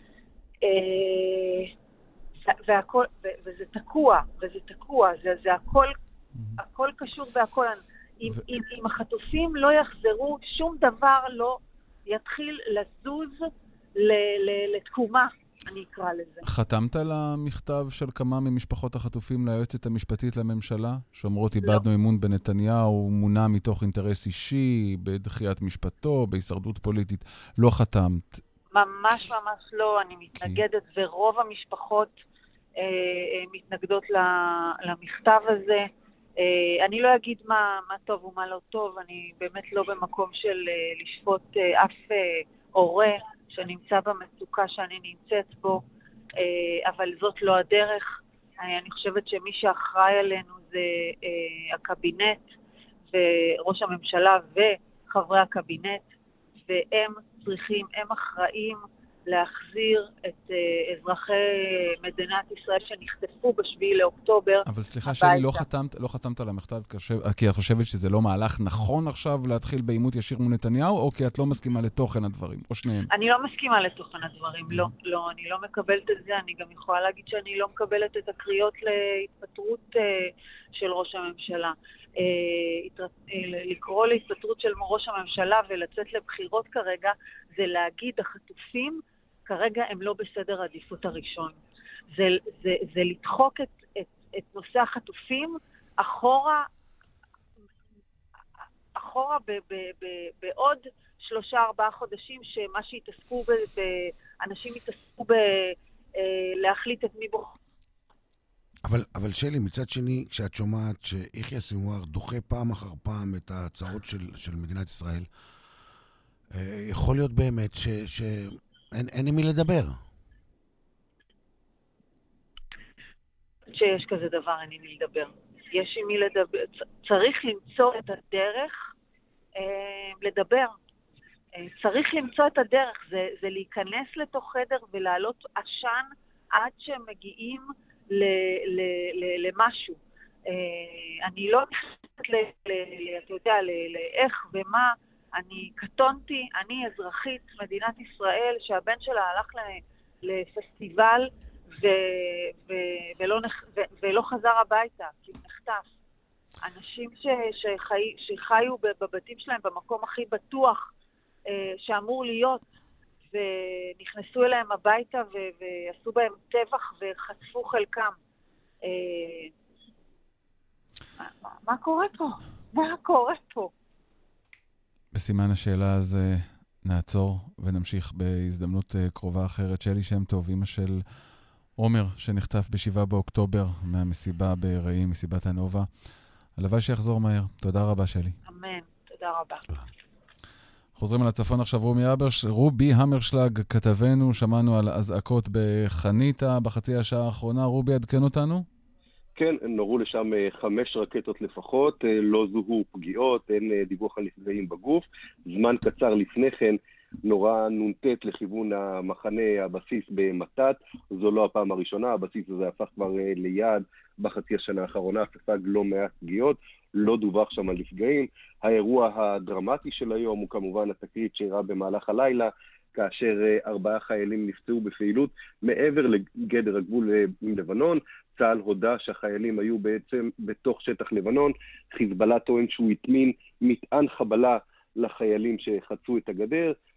והכל, וזה תקוע, זה הכל קשור בהכל. אם החטופים לא יחזרו, שום דבר לא יתחיל לזוז לתקומה, אני אקרא לזה. חתמת על המכתב של כמה ממשפחות החטופים ליועצת המשפטית לממשלה? שאומרות, איבדנו אמון בנתניהו, מונע מתוך אינטרס אישי, בדחיית משפטו, בהישרדות פוליטית. לא חתמת. ממש לא, אני מתנגדת, ורוב המשפחות מתנגדות למכתב הזה. אני לא אגיד מה טוב ומה לא טוב, אני באמת לא במקום של לשפוט אף הורה שנמצא במצוקה שאני נמצאת בו, אבל זאת לא הדרך. אני חושבת שמי שאחראי עלינו זה הקבינט וראש הממשלה וחברי הקבינט, והם צריכים, הם אחראים להחזיר את אזרחי מדינת ישראל שנחטפו ב7 לאוקטובר. אבל סליחה שלי, לא חתמת על המכתב כי את חושבת שזה לא מהלך נכון עכשיו להתחיל בעימות ישיר מול נתניהו, או כי את לא מסכימה לתוכן הדברים, או שניהם? אני לא מסכימה לתוכן הדברים, לא, אני לא מקבלת את זה, אני גם יכולה להגיד שאני לא מקבלת את הקריאות להתפטרות של ראש הממשלה. לקרוא להתפטרות של ראש הממשלה ולצאת לבחירות כרגע, זה להגיד החטופים כרגע הם לא בסדר עדיפות הראשון. זה לדחוק את נושא החטופים אחורה בעוד 3-4 חודשים, שמה שהתעסקו אנשים התעסקו להחליט את מי בוחר. אבל שלי, מצד שני, כשאת שומעת שיחיא סנוואר דוחה פעם אחר פעם את ההצעות של מדינת ישראל, יכול להיות באמת שאין עם מי לדבר. שיש כזה דבר, אין עם מי לדבר. יש עם מי לדבר. צריך למצוא את הדרך לדבר. צריך למצוא את הדרך. זה להיכנס לתוך חדר ולעלות עשן עד שהם מגיעים למשהו. אני לא נכנסת אתה יודע, לאיך ומה. אני קטונתי, אני אזרחית מדינת ישראל שהבן שלה הלך לפסטיבל ולא חזר הביתה, כי הוא נחטף. אנשים שחיו בבתים שלהם במקום הכי בטוח שאמור להיות, ונכנסו אליהם הביתה ועשו בהם טבח וחטפו חלקם. מה קורה פה? מה קורה פה? בסימן השאלה הזה נעצור ונמשיך בהזדמנות קרובה אחרת. שלי שם טוב, אמא של עומר שנחטף ב7 באוקטובר מהמסיבה ברעים, מסיבת הנובה. הלוואי שיחזור מהר. תודה רבה שלי. אמן, תודה רבה. חוזרים על הצפון עכשיו. רובי המרשלג כתבנו, שמענו על אזעקות בחניתה בחצי השעה האחרונה. רובי, עדכן אותנו? כן, נורו לשם 5 רקטות לפחות, לא זוהו פגיעות, אין דיווח על נפגעים בגוף. זמן קצר לפני כן נורה נונטט לכיוון המחנה הבסיס במתת. זו לא הפעם הראשונה, הבסיס הזה הפך כבר ליעד בחצי השנה האחרונה, ספג לא מעט פגיעות, לא דווח שם על נפגעים. האירוע הדרמטי של היום הוא כמובן התקרית שאירע במהלך הלילה, כאשר 4 חיילים נפצעו בפעילות מעבר לגדר הגבול עם לבנון. צה"ל הודע שהחיילים היו בעצם בתוך שטח לבנון. חיזבאללה טוען שהוא הטמין מטען חבלה לחיילים שחצו את הגדר.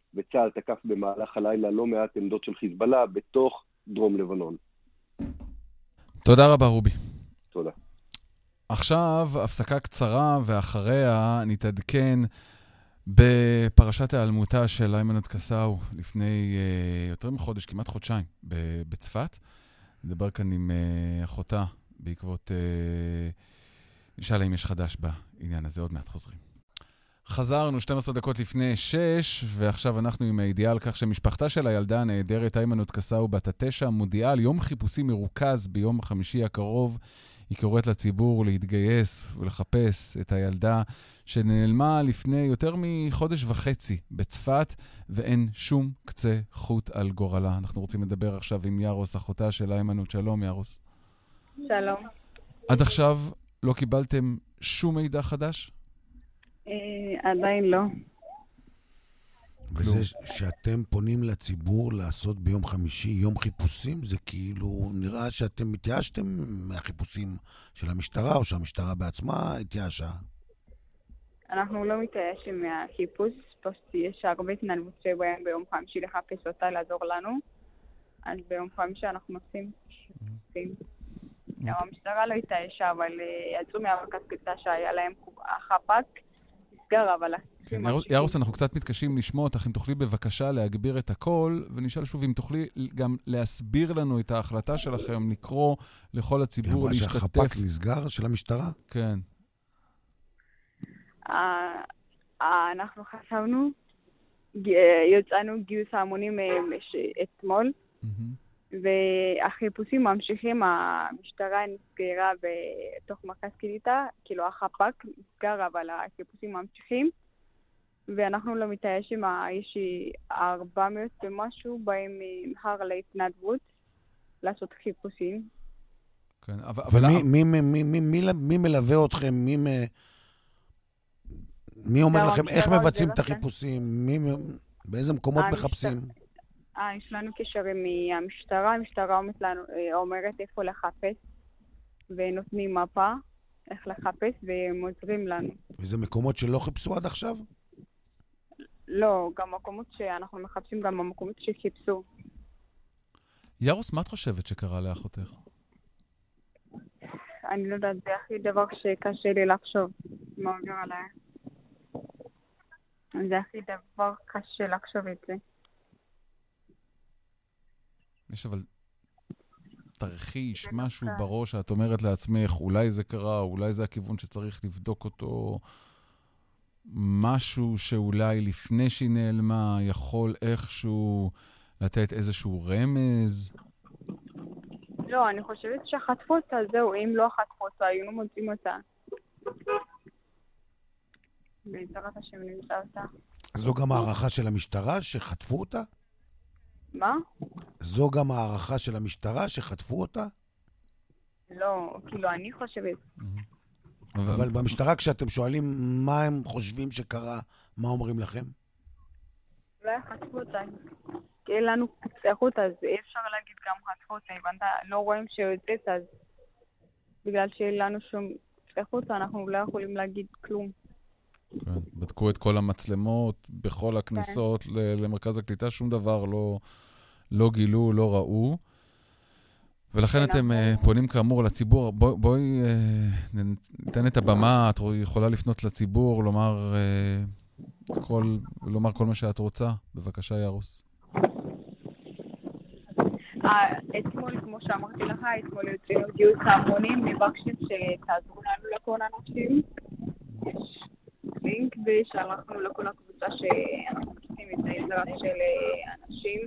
וצה"ל תקף במהלך הלילה לא מעט עמדות של חיזבאללה בתוך דרום לבנון. תודה רבה, רובי. תודה. עכשיו הפסקה קצרה, ואחריה נתעדכן בפרשת העלמותה של איימן קסאו לפני יותר מחודש, כמעט חודשיים, בצפת. נדבר כאן עם אחותה בעקבות נשאל אם יש חדש בעניין הזה. עוד מעט חוזרים. חזרנו 12 דקות לפני 6, ועכשיו אנחנו עם הידיעה על כך שמשפחתה של הילדה הנהדרת איימן קסאו בת 9 מודיעה על יום חיפושים מרוכז ביום חמישי הקרוב. היא קוראת לציבור להתגייס ולחפש את הילדה שנעלמה לפני יותר מחודש וחצי בצפת, ואין שום קצה חוט על גורלה. אנחנו רוצים לדבר עכשיו עם ירוס, אחותה של איימן. שלום, ירוס. שלום. עד עכשיו לא קיבלתם שום מידע חדש? עדיין לא. וזה שאתם פונים לציבור לעשות ביום חמישי יום חיפושים, זה כאילו נראה שאתם התייאשתם מהחיפושים של המשטרה, או שהמשטרה בעצמה התייאשה. אנחנו לא מתייאשים מהחיפוש, פשוט יש הרבה התנדבות שבהם ביום חמישי לחפש אותה, לעזור לנו. אז ביום חמישי אנחנו עושים חיפושים. המשטרה לא התייאשה, אבל יצאו מהמרכז קליטה שהיה להם החפ"ק, נסגר, אבל... כן, ירוס, אנחנו קצת מתקשים לשמוע אותך. אם תוכלי בבקשה להגביר את הכל, ונשאל שוב אם תוכלי גם להסביר לנו את ההחלטה שלכם, לקרוא לכל הציבור להשתתף. שהחפ"ק נסגר של המשטרה? כן. אנחנו חשבנו, יצאנו גיוס ההמונים אתמול, והחיפושים ממשיכים, המשטרה נסגרה בתוך מרכז קליטה, כאילו החפ"ק נסגר, אבל החיפושים ממשיכים. ואנחנו לא מתייאשים, יש 400 ומשהו בהם מחר להתנדבות לעשות חיפושים. כן, אבל מי מלווה אתכם? מי אומר לכם איך מבצעים את החיפושים? באיזה מקומות מחפשים? יש לנו קשר עם המשטרה, המשטרה אומרת איפה לחפש, ונותנים מפה איך לחפש, והם עוזרים לנו. וזה מקומות שלא חיפשו עד עכשיו? לא, גם מקומות שאנחנו מחפשים, גם המקומות שחיפשו. ירוס, מה את חושבת שקרה לאחותך? אני לא יודעת, זה הכי דבר שקשה לי לחשוב מה עובר עליי. זה הכי דבר קשה לחשוב את זה. יש אבל תרחיש, משהו בראש שאת אומרת לעצמך, אולי זה קרה, אולי זה הכיוון שצריך לבדוק אותו, משהו שאולי לפני שהיא נעלמה יכול איכשהו לתת איזשהו רמז? לא, אני חושבת שחטפו אותה, זהו, אם לא חטפו אותה, היינו מוצאים אותה. בעזרת השם נמצא אותה. זו גם הערכה של המשטרה שחטפו אותה? מה? זו גם הערכה של המשטרה שחטפו אותה? לא, כאילו אני חושבת. אבל במשטרה כשאתם שואלים מה הם חושבים שקרה, מה אומרים לכם? לא חטפו אותה. כי אין לנו קצחות, אז אי אפשר להגיד גם חטפו אותה. לא רואים שיוצאת, אז בגלל שאין לנו שום קצחות, אנחנו לא יכולים להגיד כלום. כן, בדקו את כל המצלמות בכל הכניסות למרכז הקליטה, שום דבר לא גילו, לא ראו. ולכן אתם פונים כאמור לציבור. בואי ניתן את הבמה, את יכולה לפנות לציבור, לומר כל מה שאת רוצה. בבקשה, ירוס. אתמול, כמו שאמרתי לך, אתמול יוצאנו גיוס ההמונים, מבקשים שתעזרו לנו לכל האנשים. יש לינק ושלחנו לכל הקבוצה שאנחנו עושים את העזרה של אנשים.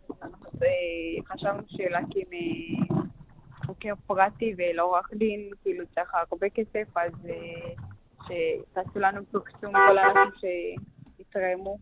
חשבנו שלהקים חוקר פרטי ולעורך דין, כאילו צריך הרבה כסף, אז שתעשו לנו פרסום כל האנשים שיתרמו.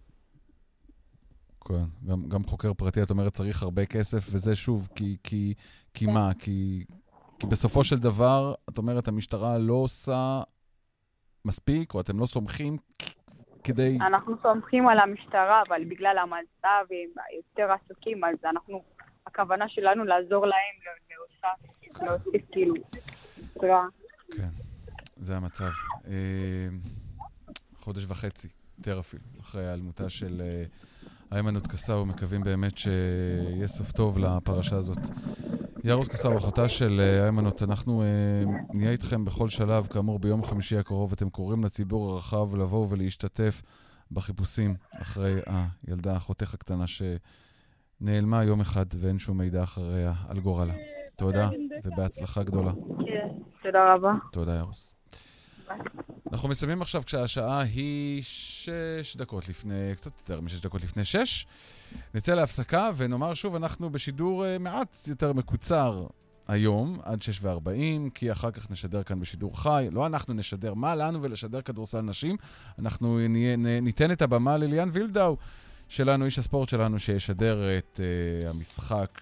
כן, גם חוקר פרטי, את אומרת, צריך הרבה כסף, וזה שוב, כי מה? כי בסופו של דבר, את אומרת, המשטרה לא עושה מספיק, או אתם לא סומכים כדי... אנחנו סומכים על המשטרה, אבל בגלל המצב והם יותר עסוקים, אז הכוונה שלנו לעזור להם להוסיף כאילו עזרה. כן, זה המצב. חודש וחצי יותר אפילו, אחרי העלמותה של איימנוט קסאו, מקווים באמת שיהיה סוף טוב לפרשה הזאת. ירוס קסאו, אחותה של איימנוט, אנחנו נהיה איתכם בכל שלב, כאמור ביום חמישי הקרוב, אתם קוראים לציבור הרחב לבוא ולהשתתף בחיפושים אחרי הילדה, אחותך הקטנה שנעלמה יום אחד ואין שום מידע אחריה על גורלה. תודה, ובהצלחה גדולה. תודה רבה. תודה, ירוס. אנחנו מסיימים עכשיו כשהשעה היא 6 דקות לפני, קצת יותר מ6 דקות לפני 6. נצא להפסקה ונאמר שוב, אנחנו בשידור מעט יותר מקוצר היום, עד 6:40, כי אחר כך נשדר כאן בשידור חי. לא אנחנו נשדר, מה לנו ולשדר כדורסל נשים? אנחנו ניתן את הבמה לליאן וילדאו שלנו, איש הספורט שלנו, שישדר את המשחק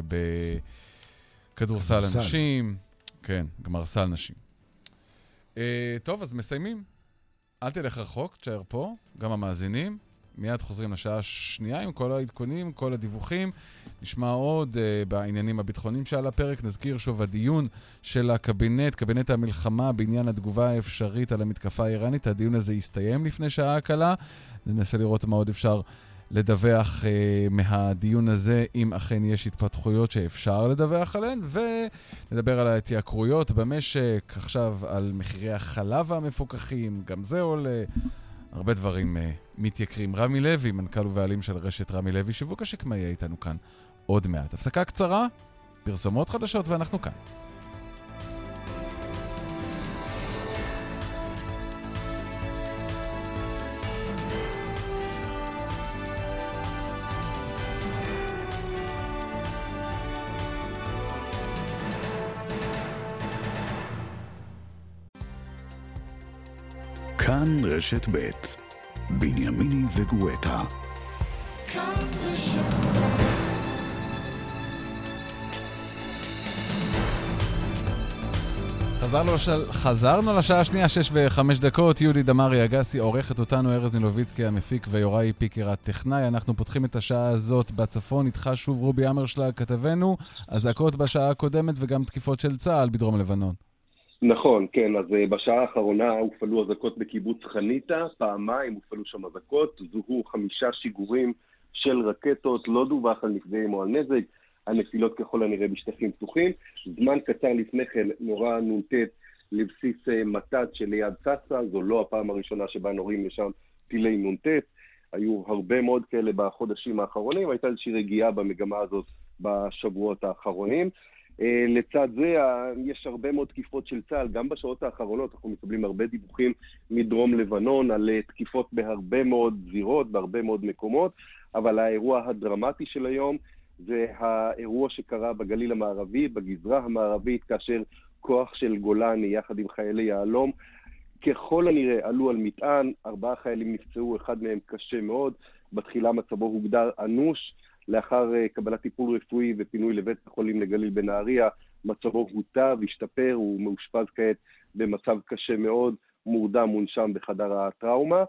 בכדורסל הנשים. כן, גמר סל נשים. טוב, אז מסיימים. אל תלך רחוק, תשאר פה, גם המאזינים. מיד חוזרים לשעה השנייה עם כל העדכונים, כל הדיווחים. נשמע עוד בעניינים הביטחוניים שעל הפרק. נזכיר שוב הדיון של הקבינט, קבינט המלחמה בעניין התגובה האפשרית על המתקפה האיראנית. הדיון הזה יסתיים לפני שעה קלה. ננסה לראות מה עוד אפשר לדווח מהדיון הזה, אם אכן יש התפתחויות שאפשר לדווח עליהן, ונדבר על ההתייקרויות במשק, עכשיו על מחירי החלב המפוקחים, גם זה עולה, הרבה דברים מתייקרים. רמי לוי, מנכ"ל ובעלים של רשת רמי לוי, שיווק השקמה, יהיה איתנו כאן עוד מעט. הפסקה קצרה, פרסומות חדשות ואנחנו כאן. כאן רשת ב' בנימיני וגואטה. כאן רשת חזרנו לשעה השנייה, 6:05. יהודי דמרי אגסי עורכת אותנו, ארז נילוביצקי המפיק ויוראי פיקר הטכנאי. אנחנו פותחים את השעה הזאת בצפון. איתך שוב רובי אמרשלג כתבנו, אזעקות בשעה הקודמת וגם תקיפות של צה"ל בדרום לבנון. נכון, כן, אז בשעה האחרונה הופעלו אזעקות בקיבוץ חניתה, פעמיים הופעלו שם אזעקות, זוהו 5 שיגורים של רקטות, לא דווח על נפגעים או על נזק, הנפילות ככל הנראה בשטחים פתוחים. זמן קצר לפני כן נורה נ"ט לבסיס מתת שליד צצה, זו לא הפעם הראשונה שבה נורים לשם טילי נ"ט, היו הרבה מאוד כאלה בחודשים האחרונים, הייתה איזושהי רגיעה במגמה הזאת בשבועות האחרונים. לצד זה יש הרבה מאוד תקיפות של צה"ל, גם בשעות האחרונות אנחנו מקבלים הרבה דיווחים מדרום לבנון על תקיפות בהרבה מאוד זירות, בהרבה מאוד מקומות, אבל האירוע הדרמטי של היום זה האירוע שקרה בגליל המערבי, בגזרה המערבית, כאשר כוח של גולני יחד עם חיילי יעלום ככל הנראה עלו על מטען, 4 חיילים נפצעו, אחד מהם קשה מאוד, בתחילה מצבו הוגדר אנוש, לאחר קבלת טיפול רפואי ופינוי לבית החולים לגליל בנהריה, מצבו הוטב, השתפר, הוא מאושפז כעת במצב קשה מאוד, מורדם מונשם בחדר הטראומה.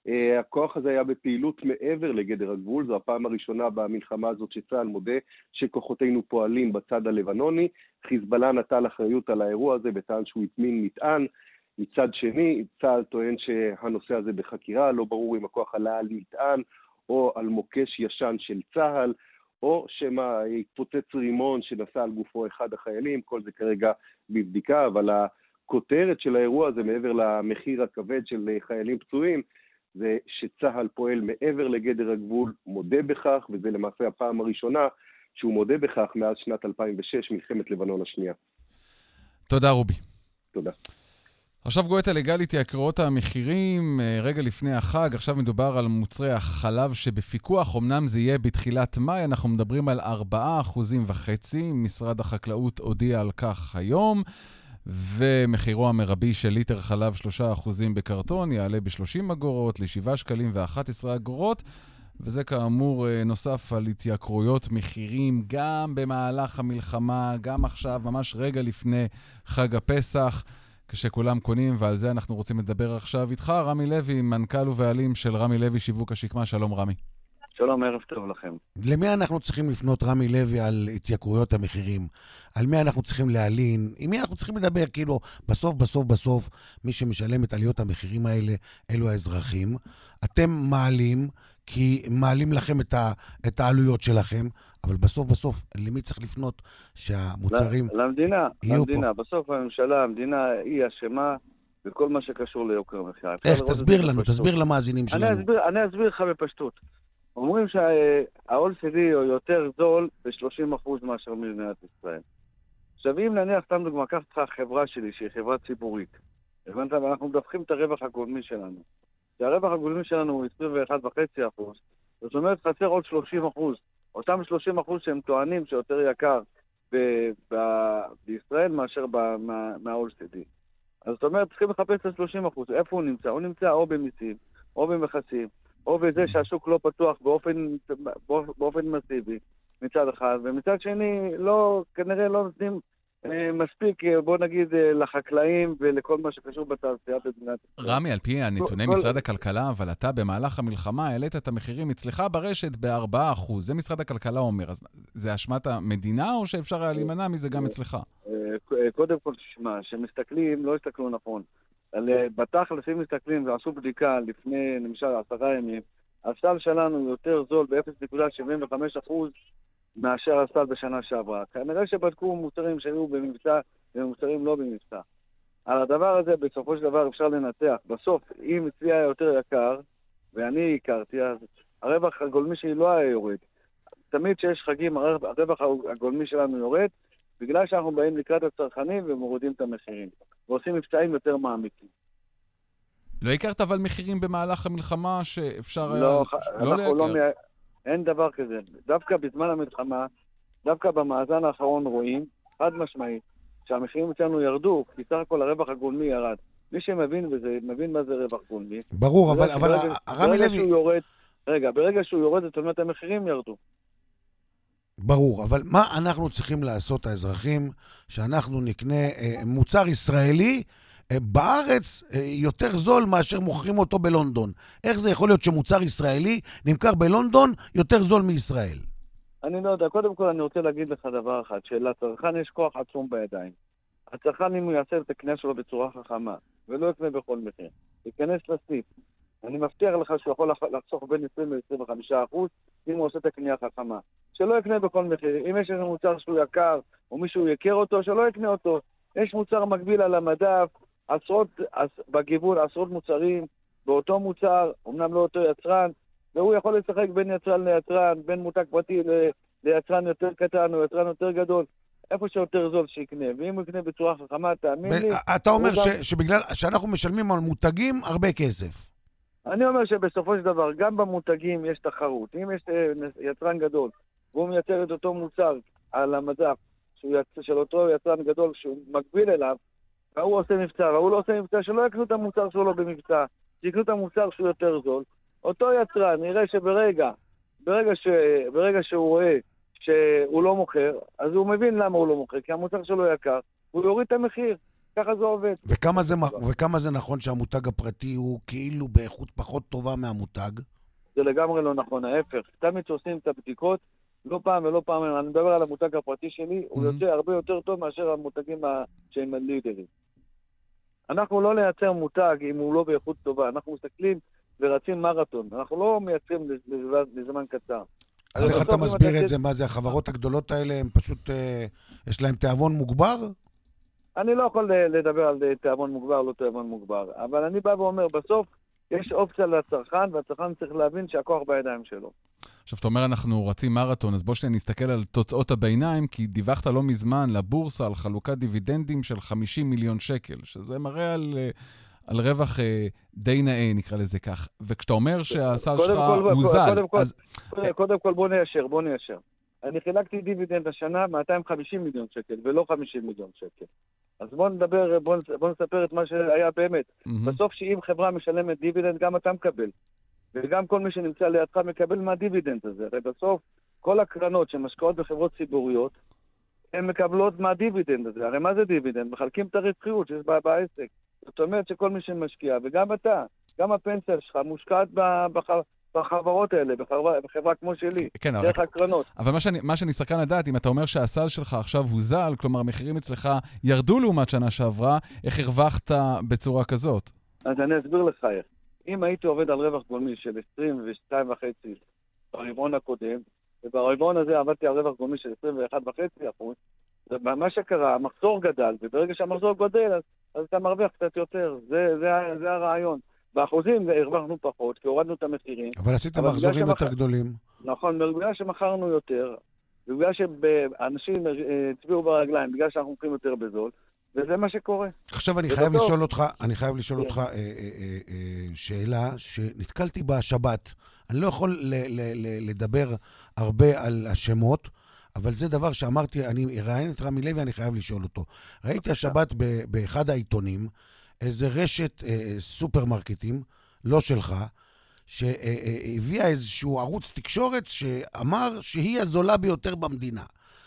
הכוח הזה היה בפעילות מעבר לגדר הגבול, זו הפעם הראשונה במלחמה הזאת שצה"ל מודה שכוחותינו פועלים בצד הלבנוני. חיזבאללה נטל אחריות על האירוע הזה וטען שהוא הטמין מטען. מצד שני, צה"ל טוען שהנושא הזה בחקירה, לא ברור אם הכוח עלה על מטען או על מוקש ישן של צה"ל, או שמה התפוצץ רימון שנסע על גופו אחד החיילים, כל זה כרגע בבדיקה, אבל הכותרת של האירוע הזה מעבר למחיר הכבד של חיילים פצועים, זה שצה"ל פועל מעבר לגדר הגבול, מודה בכך, וזה למעשה הפעם הראשונה שהוא מודה בכך מאז שנת 2006, מלחמת לבנון השנייה. תודה רובי. תודה. עכשיו גואטה לגל התייקרות המחירים רגע לפני החג, עכשיו מדובר על מוצרי החלב שבפיקוח, אמנם זה יהיה בתחילת מאי, אנחנו מדברים על 4.5%, משרד החקלאות הודיע על כך היום, ומחירו המרבי של ליטר חלב 3% בקרטון יעלה ב-30 אגורות, ל7 שקלים ו11 אגורות, וזה כאמור נוסף על התייקרויות מחירים גם במהלך המלחמה, גם עכשיו, ממש רגע לפני חג הפסח, כשכולם קונים, ועל זה אנחנו רוצים לדבר עכשיו איתך. רמי לוי, מנכ"ל ובעלים של רמי לוי שיווק השקמה, שלום רמי. שלום, ערב טוב לכם. למי אנחנו צריכים לפנות, רמי לוי, על התייקרויות המחירים? על מי אנחנו צריכים להלין? עם מי אנחנו צריכים לדבר? כאילו, בסוף, מי שמשלם את עליות המחירים האלה, אלו האזרחים. אתם מעלים, כי מעלים לכם את העלויות שלכם, אבל בסוף, למי צריך לפנות שהמוצרים יהיו פה? למדינה. בסוף המדינה היא אשמה בכל מה שקשור ליוקר המחיה. איך? תסביר למאזינים שלנו. אני אסביר לך בפשטות. אומרים שה-OECD הוא יותר זול ב-30% מאשר מדינת ישראל. עכשיו, אם נניח, סתם דוגמה, קח לך חברה שלי, שהיא חברה ציבורית, הבנת? ואנחנו מדווחים את הרווח הגולמי שלנו. שהרווח הגולמי שלנו הוא 21.5%, זאת אומרת, חסר עוד 30%. אותם 30% שהם טוענים שיותר יקר בישראל מאשר מה-OECD. אז זאת אומרת, צריכים לחפש את 30%. איפה הוא נמצא? הוא נמצא או במיסים, או במכסים, או בזה שהשוק לא פתוח באופן מסיבי מצד אחד, ומצד שני כנראה לא נותנים מספיק, בוא נגיד, לחקלאים ולכל מה שקשור בתעשייה במדינת ישראל. רמי, על פי הנתוני משרד הכלכלה, אבל אתה במהלך המלחמה העלית את המחירים אצלך ברשת ב4%. זה משרד הכלכלה אומר. אז זה אשמת המדינה או שאפשר היה להימנע מזה גם אצלך? קודם כל תשמע, שמסתכלים, לא הסתכלו נכון. בתכלס, אם מסתכלים ועשו בדיקה לפני, למשל, 10 ימים, הסל שלנו יותר זול ב-0.75% מאשר הסל בשנה שעברה. כנראה שבדקו מוצרים שהיו במבצע ומוצרים לא במבצע. על הדבר הזה, בסופו של דבר, אפשר לנתח. בסוף, אם אצלי היה יותר יקר, ואני הכרתי, אז הרווח הגולמי שלי לא היה יורד. תמיד שיש חגים, הרווח הגולמי שלנו יורד, בגלל שאנחנו באים לקראת הצרכנים ומורידים את המחירים. ועושים מבצעים יותר מעמיקים. לא הכרת אבל מחירים במהלך המלחמה שאפשר לא להכר? אין דבר כזה. דווקא בזמן המלחמה, דווקא במאזן האחרון רואים, חד משמעית, שהמחירים אצלנו ירדו, כי סך הכל הרווח הגולמי ירד. מי שמבין בזה, מבין מה זה רווח גולמי. ברור, אבל רמי לוי... ברגע שהוא יורד, זאת אומרת, המחירים ירדו. ברור, אבל מה אנחנו צריכים לעשות, האזרחים, שאנחנו נקנה מוצר ישראלי בארץ יותר זול מאשר מוכרים אותו בלונדון? איך זה יכול להיות שמוצר ישראלי נמכר בלונדון יותר זול מישראל? אני לא יודע, קודם כל אני רוצה להגיד לך דבר אחד, שלצרכן יש כוח עצום בידיים. הצרכן, אם הוא יעשה את הקנייה שלו בצורה חכמה, ולא יקנה בכל מחיר, ייכנס לסניף. אני מבטיח לך שהוא יכול לחסוך בין 20-25%, אם הוא עושה את הקנייה חכמה. שלא יקנה בכל מחיר. אם יש איזה מוצר שהוא יקר, או מישהו יקר אותו, שלא יקנה אותו. יש מוצר מקביל על המדף, בגיוון עשרות מוצרים, באותו מוצר, אמנם לא אותו יצרן, והוא יכול לשחק בין יצרן ליצרן, בין מותג פרטי ליצרן יותר קטן או יצרן יותר גדול. איפה שיותר זול שיקנה, ואם הוא יקנה בצורה חכמה, תאמין לי... אתה אומר שבגלל שאנחנו משלמים על מותגים הרבה כסף. אני אומר שבסופו של דבר, גם במותגים יש תחרות. אם יש יצרן גדול, והוא מייצר את אותו מוצר על המדף, של אותו יצרן גדול שהוא מקביל אליו, והוא עושה מבצע, והוא לא עושה מבצע, שלא יקנו את המוצר שלו במבצע, שיקנו את המוצר שהוא יותר זול. אותו יצרן נראה ברגע שהוא רואה שהוא לא מוכר, אז הוא מבין למה הוא לא מוכר, כי המוצר שלו יקר, הוא יוריד את המחיר. ככה זה עובד. וכמה זה נכון שהמותג הפרטי הוא כאילו באיכות פחות טובה מהמותג? זה לגמרי לא נכון, ההפך. תמיד שעושים את הבדיקות, לא פעם ולא פעם, אני מדבר על המותג הפרטי שלי, הוא יוצא הרבה יותר טוב מאשר המותגים שהם לידרים. אנחנו לא נייצר מותג אם הוא לא באיכות טובה, אנחנו מסתכלים ורצים מרתון, אנחנו לא מייצרים לזמן קצר. אז איך אתה מסביר את זה? מה זה, החברות הגדולות האלה, הם פשוט, יש להם תיאבון מוגבר? אני לא יכול לדבר על תיאבון מוגבר, לא תיאבון מוגבר, אבל אני בא ואומר, בסוף יש אופציה לצרכן, והצרכן צריך להבין שהכוח בידיים שלו. עכשיו, אתה אומר, אנחנו רצים מרתון, אז בוא שנסתכל על תוצאות הביניים, כי דיווחת לא מזמן לבורסה על חלוקת דיבידנדים של 50 מיליון שקל, שזה מראה על רווח די נאה, נקרא לזה כך. וכשאתה אומר שהסל שלך הוא זל, אז... קודם כל, בוא ניישר. אני חילקתי דיבידנד השנה 250 מיליון שקל, ולא 50 מיליון שקל. אז בוא נספר את מה שהיה באמת. בסוף שאם חברה משלמת דיבידנד, גם אתה מקבל. וגם כל מי שנמצא לידך מקבל מהדיבידנד הזה. הרי בסוף, כל הקרנות שמשקעות בחברות ציבוריות, הן מקבלות מהדיבידנד הזה. הרי מה זה דיבידנד? מחלקים את הרווחיות שיש בעסק. זאת אומרת שכל מי שמשקיע, וגם אתה, גם הפנסיה שלך, מושקעת בחברות האלה, בחברה כמו שלי, דרך הקרנות. אבל מה שאני סקרן לדעת, אם אתה אומר שהסל שלך עכשיו הוזל, כלומר המחירים אצלך ירדו לעומת שנה שעברה, איך הרווחת בצורה כזאת? אז אני אסביר לך איך. אם הייתי עובד על רווח גולמי של 22.5 ברבעון הקודם, וברבעון הזה עבדתי על רווח גולמי של 21.5%, מה שקרה, המחזור גדל, וברגע שהמחזור גדל, אז אתה מרוויח קצת יותר. זה הרעיון. באחוזים הרווחנו פחות, כי הורדנו את המחירים. אבל עשיתם מחזורים יותר גדולים. נכון, בגלל שמכרנו יותר, בגלל שאנשים הצביעו ברגליים, בגלל שאנחנו מוכרים יותר בזול, וזה מה שקורה. עכשיו אני חייב לשאול אותך שאלה שנתקלתי בשבת. אני לא יכול לדבר הרבה על השמות, אבל זה דבר שאמרתי, אני ראיין את רמי לוי, אני חייב לשאול אותו. ראיתי השבת באחד העיתונים, איזה רשת סופרמרקטים, לא שלך, שהביאה איזשהו ערוץ תקשורת שאמר שהיא הזולה ביותר במדינה.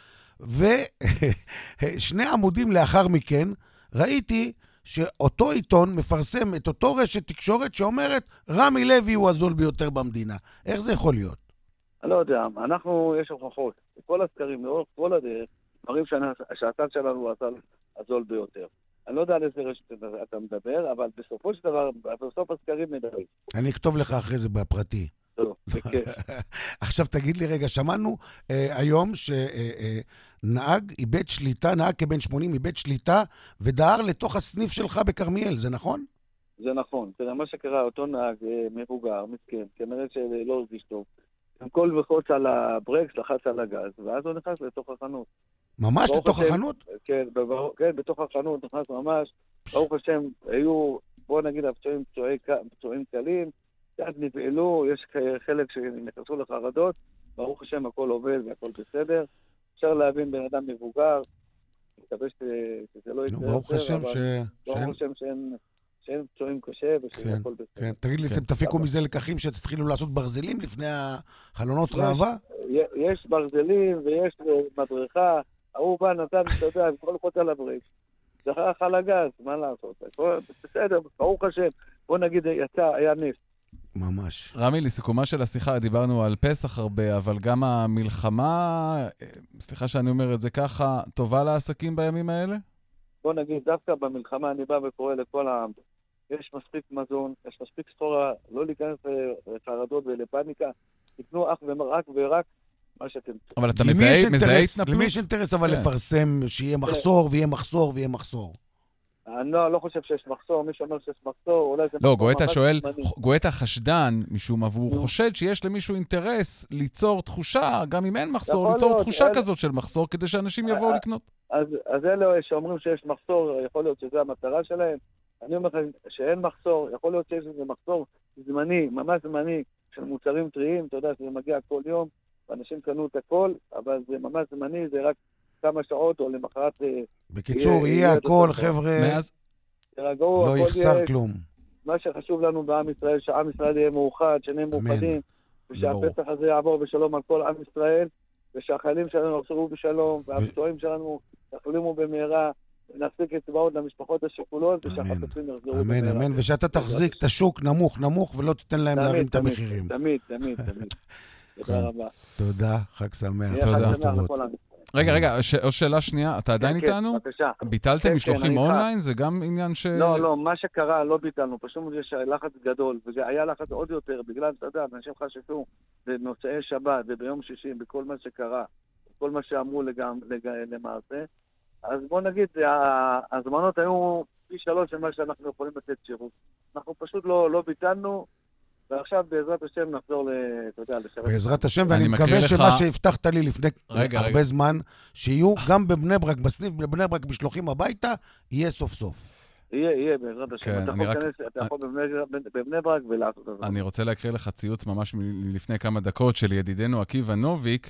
ושני עמודים לאחר מכן ראיתי שאותו עיתון מפרסם את אותו רשת תקשורת שאומרת רמי לוי הוא הזול ביותר במדינה. איך זה יכול להיות? אני לא יודע, יש הוכחות. כל הסקרים, לאורך כל הדרך, מראים שהצד שלנו הוא הצד הזול ביותר. אני לא יודע על איזה רשת אתה מדבר, אבל בסופו של דבר, בסוף הסקרים מדברים. אני אכתוב לך אחרי זה בפרטי. טוב, בכיף. עכשיו תגיד לי רגע, שמענו היום שנהג איבד שליטה, נהג כבן 80 איבד שליטה, ודהר לתוך הסניף שלך בכרמיאל, זה נכון? זה נכון. תראה, מה שקרה, אותו נהג מבוגר, מסכן, כנראה שלא הרגיש טוב. עם כל וחוץ על הברקס, לחץ על הגז, ואז הוא נכנס לתוך החנות. ממש לתוך החנות? כן, בתוך החנות נכנס ממש. ברוך השם, היו, בוא נגיד, פצועים קלים, קצת נבעלו, יש חלק שנכנסו לחרדות, ברוך השם, הכל עובד והכל בסדר. אפשר להבין בן אדם מבוגר, מקווה שזה לא יקרה יותר, ברוך השם ברוך השם שאין פצועים קשה ושהכל בסדר. כן, תגיד לי, אתם תפיקו מזה לקחים שתתחילו לעשות ברזלים לפני החלונות ראווה? יש ברזלים ויש מדרכה, הוא בא נתן, אתה יודע, כל חוץ על הברק. שכח על הגז, מה לעשות? בסדר, ברוך השם. בוא נגיד, היה נפט. ממש. רמי, לסיכומה של השיחה דיברנו על פסח הרבה, אבל גם המלחמה, סליחה שאני אומר את זה ככה, טובה לעסקים בימים האלה? בוא נגיד, דווקא במלחמה אני בא וקורא לכל העם. יש מספיק מזון, יש מספיק סחורה, לא להיכנס לחרדות ולפניקה. תקנו אך ורק מה שאתם... אבל אתה מזהה התנפלות? למי יש אינטרס אבל לפרסם שיהיה מחסור ויהיה מחסור ויהיה מחסור? אני לא חושב שיש מחסור, מי שאומר שיש מחסור, אולי זה... לא, גואטה שואל, גואטה חשדן משום, והוא חושד שיש למישהו אינטרס ליצור תחושה, גם אם אין מחסור, ליצור תחושה כזאת של מחסור, כדי שאנשים יבואו לקנות. אז אלה שאומרים שיש מחסור, יכול להיות שזו המטרה שלהם. אני אומר שאין מחסור, יכול להיות שיש איזה מחסור זמני, ממש זמני, של מוצרים טריים, אתה יודע שזה מגיע כל יום, ואנשים קנו את הכל, אבל זה ממש זמני, זה רק כמה שעות או למחרת... בקיצור, יהיה הכל, חבר'ה, לא יחסר כלום. מה שחשוב לנו בעם ישראל, שעם ישראל יהיה מאוחד, שנהיה מאוחדים, ושהפסח הזה יעבור בשלום על כל עם ישראל, ושהחיילים שלנו יחזרו בשלום, והפצועים שלנו יחלימו במהרה, ונפסיק אצבעות למשפחות השכולות, ושהחטופים יחזרו במהרה. אמן, אמן, ושאתה תחזיק את השוק נמוך, ולא תיתן להם להרים את המחירים. תמיד. תודה רבה. תודה, חג שמח. תודה. רגע, עוד שאלה שנייה, אתה עדיין איתנו? בבקשה. ביטלתם משלוחים אונליין? זה גם עניין ש... לא, מה שקרה לא ביטלנו, פשוט יש לחץ גדול, והיה לחץ עוד יותר, בגלל, אתה יודע, אנשים חששו במוצאי שבת וביום שישי, בכל מה שקרה, כל מה שאמרו למעשה, אז בוא נגיד, ההזמנות היו פי 3 ממה שאנחנו יכולים לתת שירות. אנחנו פשוט לא ביטלנו, ועכשיו בעזרת השם נחזור לשרת. בעזרת השם, ואני מקווה שמה שהבטחת לי לפני הרבה זמן, שיהיו גם בבני ברק, בסניף בבני ברק משלוחים הביתה, יהיה סוף סוף. יהיה, בעזרת השם. אתה יכול בבני ברק ולעשות את זה. אני רוצה להקריא לך ציוץ ממש לפני כמה דקות של ידידנו עקיבא נוביק,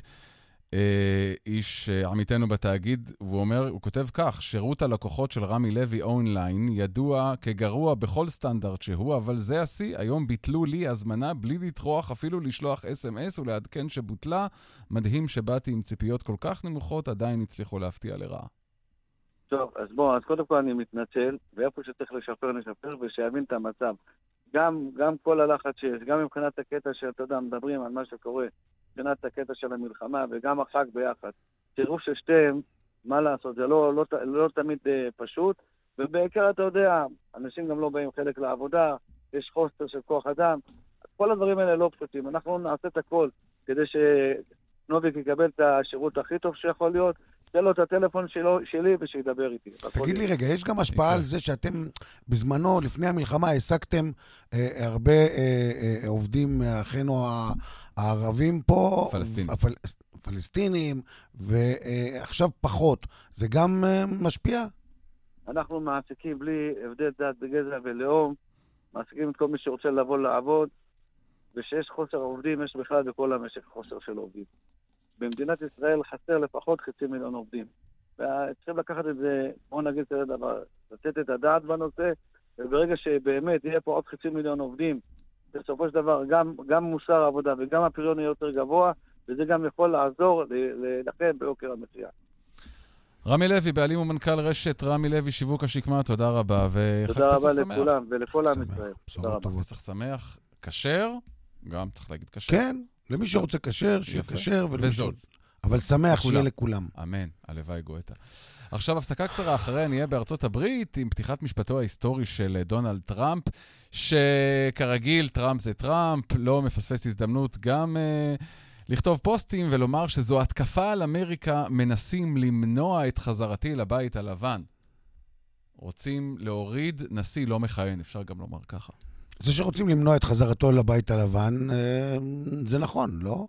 איש עמיתנו בתאגיד, הוא כותב כך, שירות הלקוחות של רמי לוי אונליין ידוע כגרוע בכל סטנדרט שהוא, אבל זה השיא, היום ביטלו לי הזמנה בלי לטרוח אפילו לשלוח SMS ולעדכן שבוטלה, מדהים שבאתי עם ציפיות כל כך נמוכות, עדיין הצליחו להפתיע לרעה. טוב, אז קודם כל אני מתנצל, ואיפה שצריך לשפר, ושיבין את המצב. גם כל הלחץ שיש, גם מבחינת הקטע שאתה יודע, מדברים על מה שקורה, מבחינת הקטע של המלחמה וגם החג ביחד. צירוף של שתיהם, מה לעשות, זה לא תמיד פשוט, ובעיקר אתה יודע, אנשים גם לא באים חלק לעבודה, יש חוסר של כוח אדם, כל הדברים האלה לא פשוטים. אנחנו נעשה את הכל כדי שנוביק יקבל את השירות הכי טוב שיכול להיות, תן לו את הטלפון שלי ושידבר איתי. תגיד לי רגע, יש גם השפעה על זה שאתם בזמנו, לפני המלחמה, העסקתם הרבה עובדים מאחינו הערבים פה, פלסטינים, ועכשיו פחות. זה גם משפיע? אנחנו מעסיקים בלי הבדל דת בגזע ולאום, מעסיקים את כל מי שרוצה לבוא לעבוד, ושיש חוסר עובדים, יש בכלל בכל המשק חוסר של עובדים. במדינת ישראל חסר לפחות 500,000 עובדים. וצריכים לקחת את זה, בואו נגיד כזה דבר, לתת את הדעת בנושא, וברגע שבאמת יהיה פה עוד 500,000 עובדים, בסופו של דבר גם מוסר העבודה וגם הפריון יהיה יותר גבוה, וזה גם יכול לעזור לכם ביוקר המחיה. רמי לוי, בעלים ומנכ"ל רשת רמי לוי, שיווק השקמה, תודה רבה. תודה רבה לכולם ולכל עם ישראל. תודה רבה. פסח שמח, כשר, גם צריך להגיד כשר. כן, למי שרוצה כשר, שיהיה כשר, אבל שמח שיהיה לכולם. אמן, הלוואי גואטה. עכשיו הפסקה קצרה, אחריה נהיה בארצות הברית עם פתיחת משפטו ההיסטורי של דונלד טראמפ, שכרגיל טראמפ זה טראמפ, לא מפספס הזדמנות גם לכתוב פוסטים ולומר שזו התקפה על אמריקה, מנסים למנוע את חזרתי לבית הלבן. רוצים להוריד נשיא לא מכהן, אפשר גם לומר ככה. זה שרוצים למנוע את חזרתו לבית הלבן, זה נכון, לא?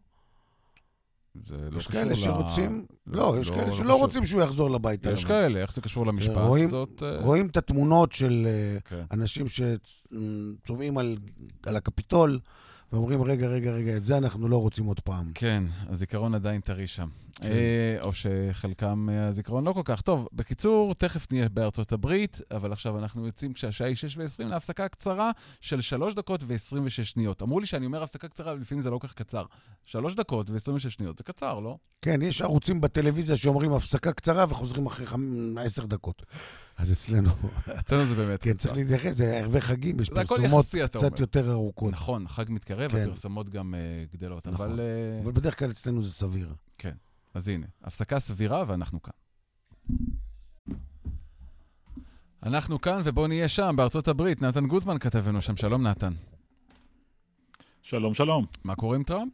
יש כאלה שרוצים, לא, יש כאלה שלא רוצים שהוא יחזור לבית הלבן. יש כאלה, איך זה קשור למשפט? רואים את התמונות של אנשים שצובעים על הקפיטול, ואומרים, רגע, את זה אנחנו לא רוצים עוד פעם. כן, הזיכרון עדיין טרי שם. או שחלקם הזיכרון לא כל כך. טוב, בקיצור, תכף נהיה בארצות הברית, אבל עכשיו אנחנו יוצאים כשהשעה היא 6:20 להפסקה קצרה של 3 דקות ו-26 שניות. אמרו לי שאני אומר הפסקה קצרה, לפעמים זה לא כך קצר. 3 דקות ו-26 שניות, זה קצר, לא? כן, יש ערוצים בטלוויזיה שאומרים הפסקה קצרה וחוזרים אחרי 10 דקות. אז אצלנו זה באמת כן, צריך להתייחס, זה ערבי חגים, יש פרסומות קצת יותר ארוכות. נכון, חג מתקרב, הפרסומות גם גדלות, אבל בדרך כלל אצלנו זה סביר. כן. אז הנה, הפסקה סבירה ואנחנו כאן. אנחנו כאן ובואו נהיה שם, בארצות הברית. נתן גוטמן כתבנו שם. שלום נתן. שלום, שלום. מה קורה עם טראמפ?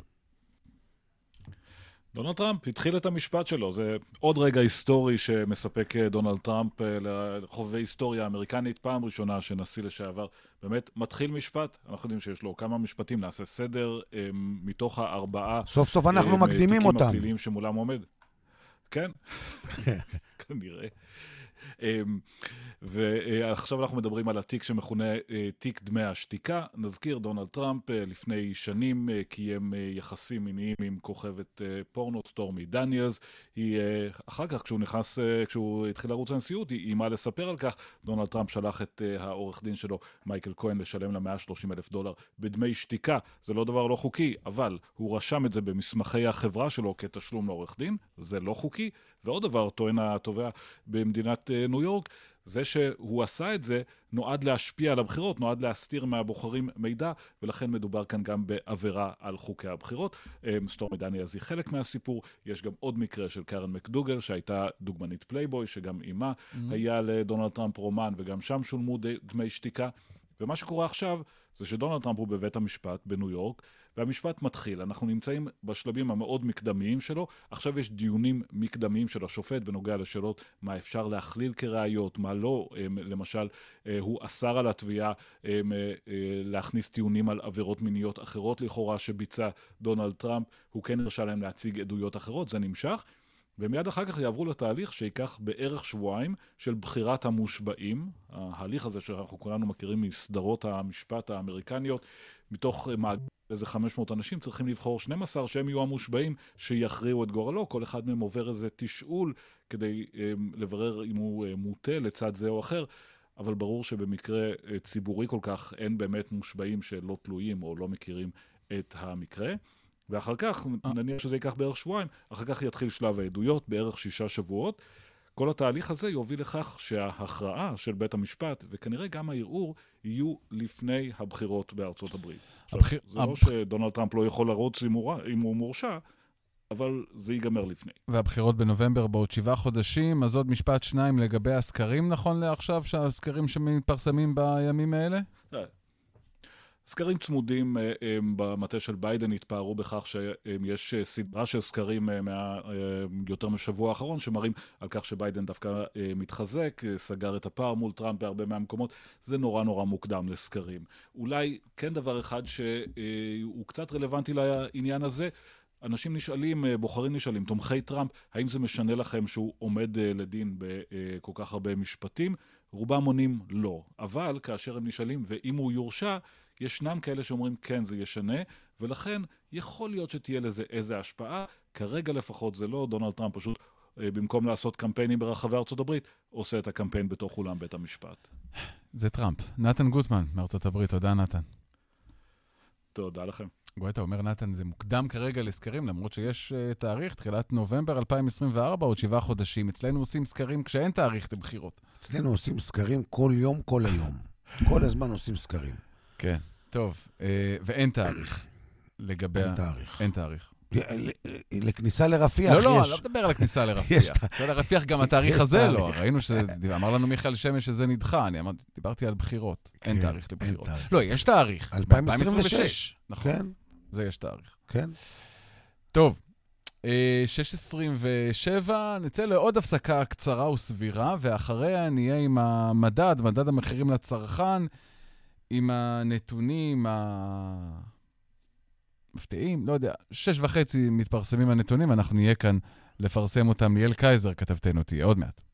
דונלד טראמפ התחיל את המשפט שלו. זה עוד רגע היסטורי שמספק דונלד טראמפ לחובבי היסטוריה האמריקנית. פעם ראשונה שנשיא לשעבר באמת מתחיל משפט. אנחנו יודעים שיש לו כמה משפטים, נעשה סדר מתוך 4 סוף סוף אנחנו מקדימים אותם. תיקים הפליליים שמולם עומד. כן, כנראה. ועכשיו אנחנו מדברים על התיק שמכונה תיק דמי השתיקה. נזכיר, דונלד טראמפ לפני שנים קיים יחסים מיניים עם כוכבת פורנו סטורמי דניאלס. היא אחר כך כשהוא התחיל לרוץ לנשיאות, היא אימה לספר על כך. דונלד טראמפ שלח את העורך דין שלו מייקל כהן לשלם לה $130,000 בדמי שתיקה. זה לא דבר לא חוקי, אבל הוא רשם את זה במסמכי החברה שלו כתשלום לעורך דין. זה לא חוקי. ועוד דבר, טוען התובע במדינת ניו יורק, זה שהוא עשה את זה נועד להשפיע על הבחירות, נועד להסתיר מהבוחרים מידע, ולכן מדובר כאן גם בעבירה על חוקי הבחירות. סטורמי דניאלס היא חלק מהסיפור. יש גם עוד מקרה של קארן מקדוגל, שהייתה דוגמנית פלייבוי, שגם אימה היה לדונלד טראמפ רומן, וגם שם שולמו דמי שתיקה. ומה שקורה עכשיו זה שדונלד טראמפ הוא בבית המשפט בניו יורק, והמשפט מתחיל. אנחנו נמצאים בשלבים המאוד מקדמיים שלו. עכשיו יש דיונים מקדמיים של השופט בנוגע לשאלות מה אפשר להכליל כראיות, מה לא. למשל, הוא אסר על התביעה להכניס טיעונים על עבירות מיניות אחרות לכאורה שביצע דונלד טראמפ. הוא כן הרשה להם להציג עדויות אחרות, זה נמשך. ומיד אחר כך יעברו לתהליך שיקח בערך שבועיים של בחירת המושבעים. ההליך הזה שאנחנו כולנו מכירים מסדרות המשפט האמריקניות, מתוך איזה 500 אנשים צריכים לבחור 12 שהם יהיו המושבעים שיכריעו את גורלו. כל אחד מהם עובר איזה תשאול כדי לברר אם הוא מוטה לצד זה או אחר. אבל ברור שבמקרה ציבורי כל כך אין באמת מושבעים שלא תלויים או לא מכירים את המקרה. ואחר כך, נניח שזה ייקח בערך שבועיים, אחר כך יתחיל שלב העדויות, בערך 6 שבועות. כל התהליך הזה יוביל לכך שההכרעה של בית המשפט, וכנראה גם הערעור, יהיו לפני הבחירות בארצות הברית. זה לא שדונלד טראמפ לא יכול לרוץ אם הוא מורשע, אבל זה ייגמר לפני. והבחירות בנובמבר בעוד 7 חודשים, אז עוד משפט 2 לגבי הסקרים, נכון לעכשיו, שהסקרים שמתפרסמים בימים האלה? סקרים צמודים במטה של ביידן התפארו בכך שיש סדרה של סקרים יותר משבוע האחרון שמראים על כך שביידן דווקא מתחזק, סגר את הפער מול טראמפ בהרבה מהמקומות. זה נורא נורא מוקדם לסקרים. אולי כן דבר אחד שהוא קצת רלוונטי לעניין הזה, אנשים נשאלים, בוחרים נשאלים, תומכי טראמפ, האם זה משנה לכם שהוא עומד לדין בכל כך הרבה משפטים? רובם עונים לא. אבל כאשר הם נשאלים, ואם הוא יורשע, ישנם כאלה שאומרים כן זה ישנה, ולכן יכול להיות שתהיה לזה איזה השפעה. כרגע לפחות זה לא, דונלד טראמפ פשוט במקום לעשות קמפיינים ברחבי ארצות הברית, עושה את הקמפיין בתוך אולם בית המשפט. זה טראמפ. נתן גוטמן מארצות הברית, תודה נתן. תודה לכם. גואטה אומר נתן, זה מוקדם כרגע לסקרים, למרות שיש תאריך, תחילת נובמבר 2024, עוד 7 חודשים. אצלנו עושים סקרים כשאין תאריך לבחירות. אצלנו עושים סקרים כל יום, כל היום. כל הזמן עושים סקרים. כן. טוב, ואין תאריך לגבי... אין תאריך. אין תאריך. לכניסה לרפיח יש. לא, אני לא מדבר על הכניסה לרפיח. כניסה לרפיח גם התאריך הזה לא. ראינו אמר לנו מיכאל שמש שזה נדחה. אני דיברתי על בחירות. אין תאריך לבחירות. לא, יש תאריך. 2026. נכון. זה יש תאריך. כן. טוב, 6:27, נצא לעוד הפסקה קצרה וסבירה, ואחריה נהיה עם המדד, מדד המחירים לצרכן, עם הנתונים המפתיעים, לא יודע, 6:30 מתפרסמים הנתונים, אנחנו נהיה כאן לפרסם אותם. ליאל קייזר כתבתנו, תהיה עוד מעט.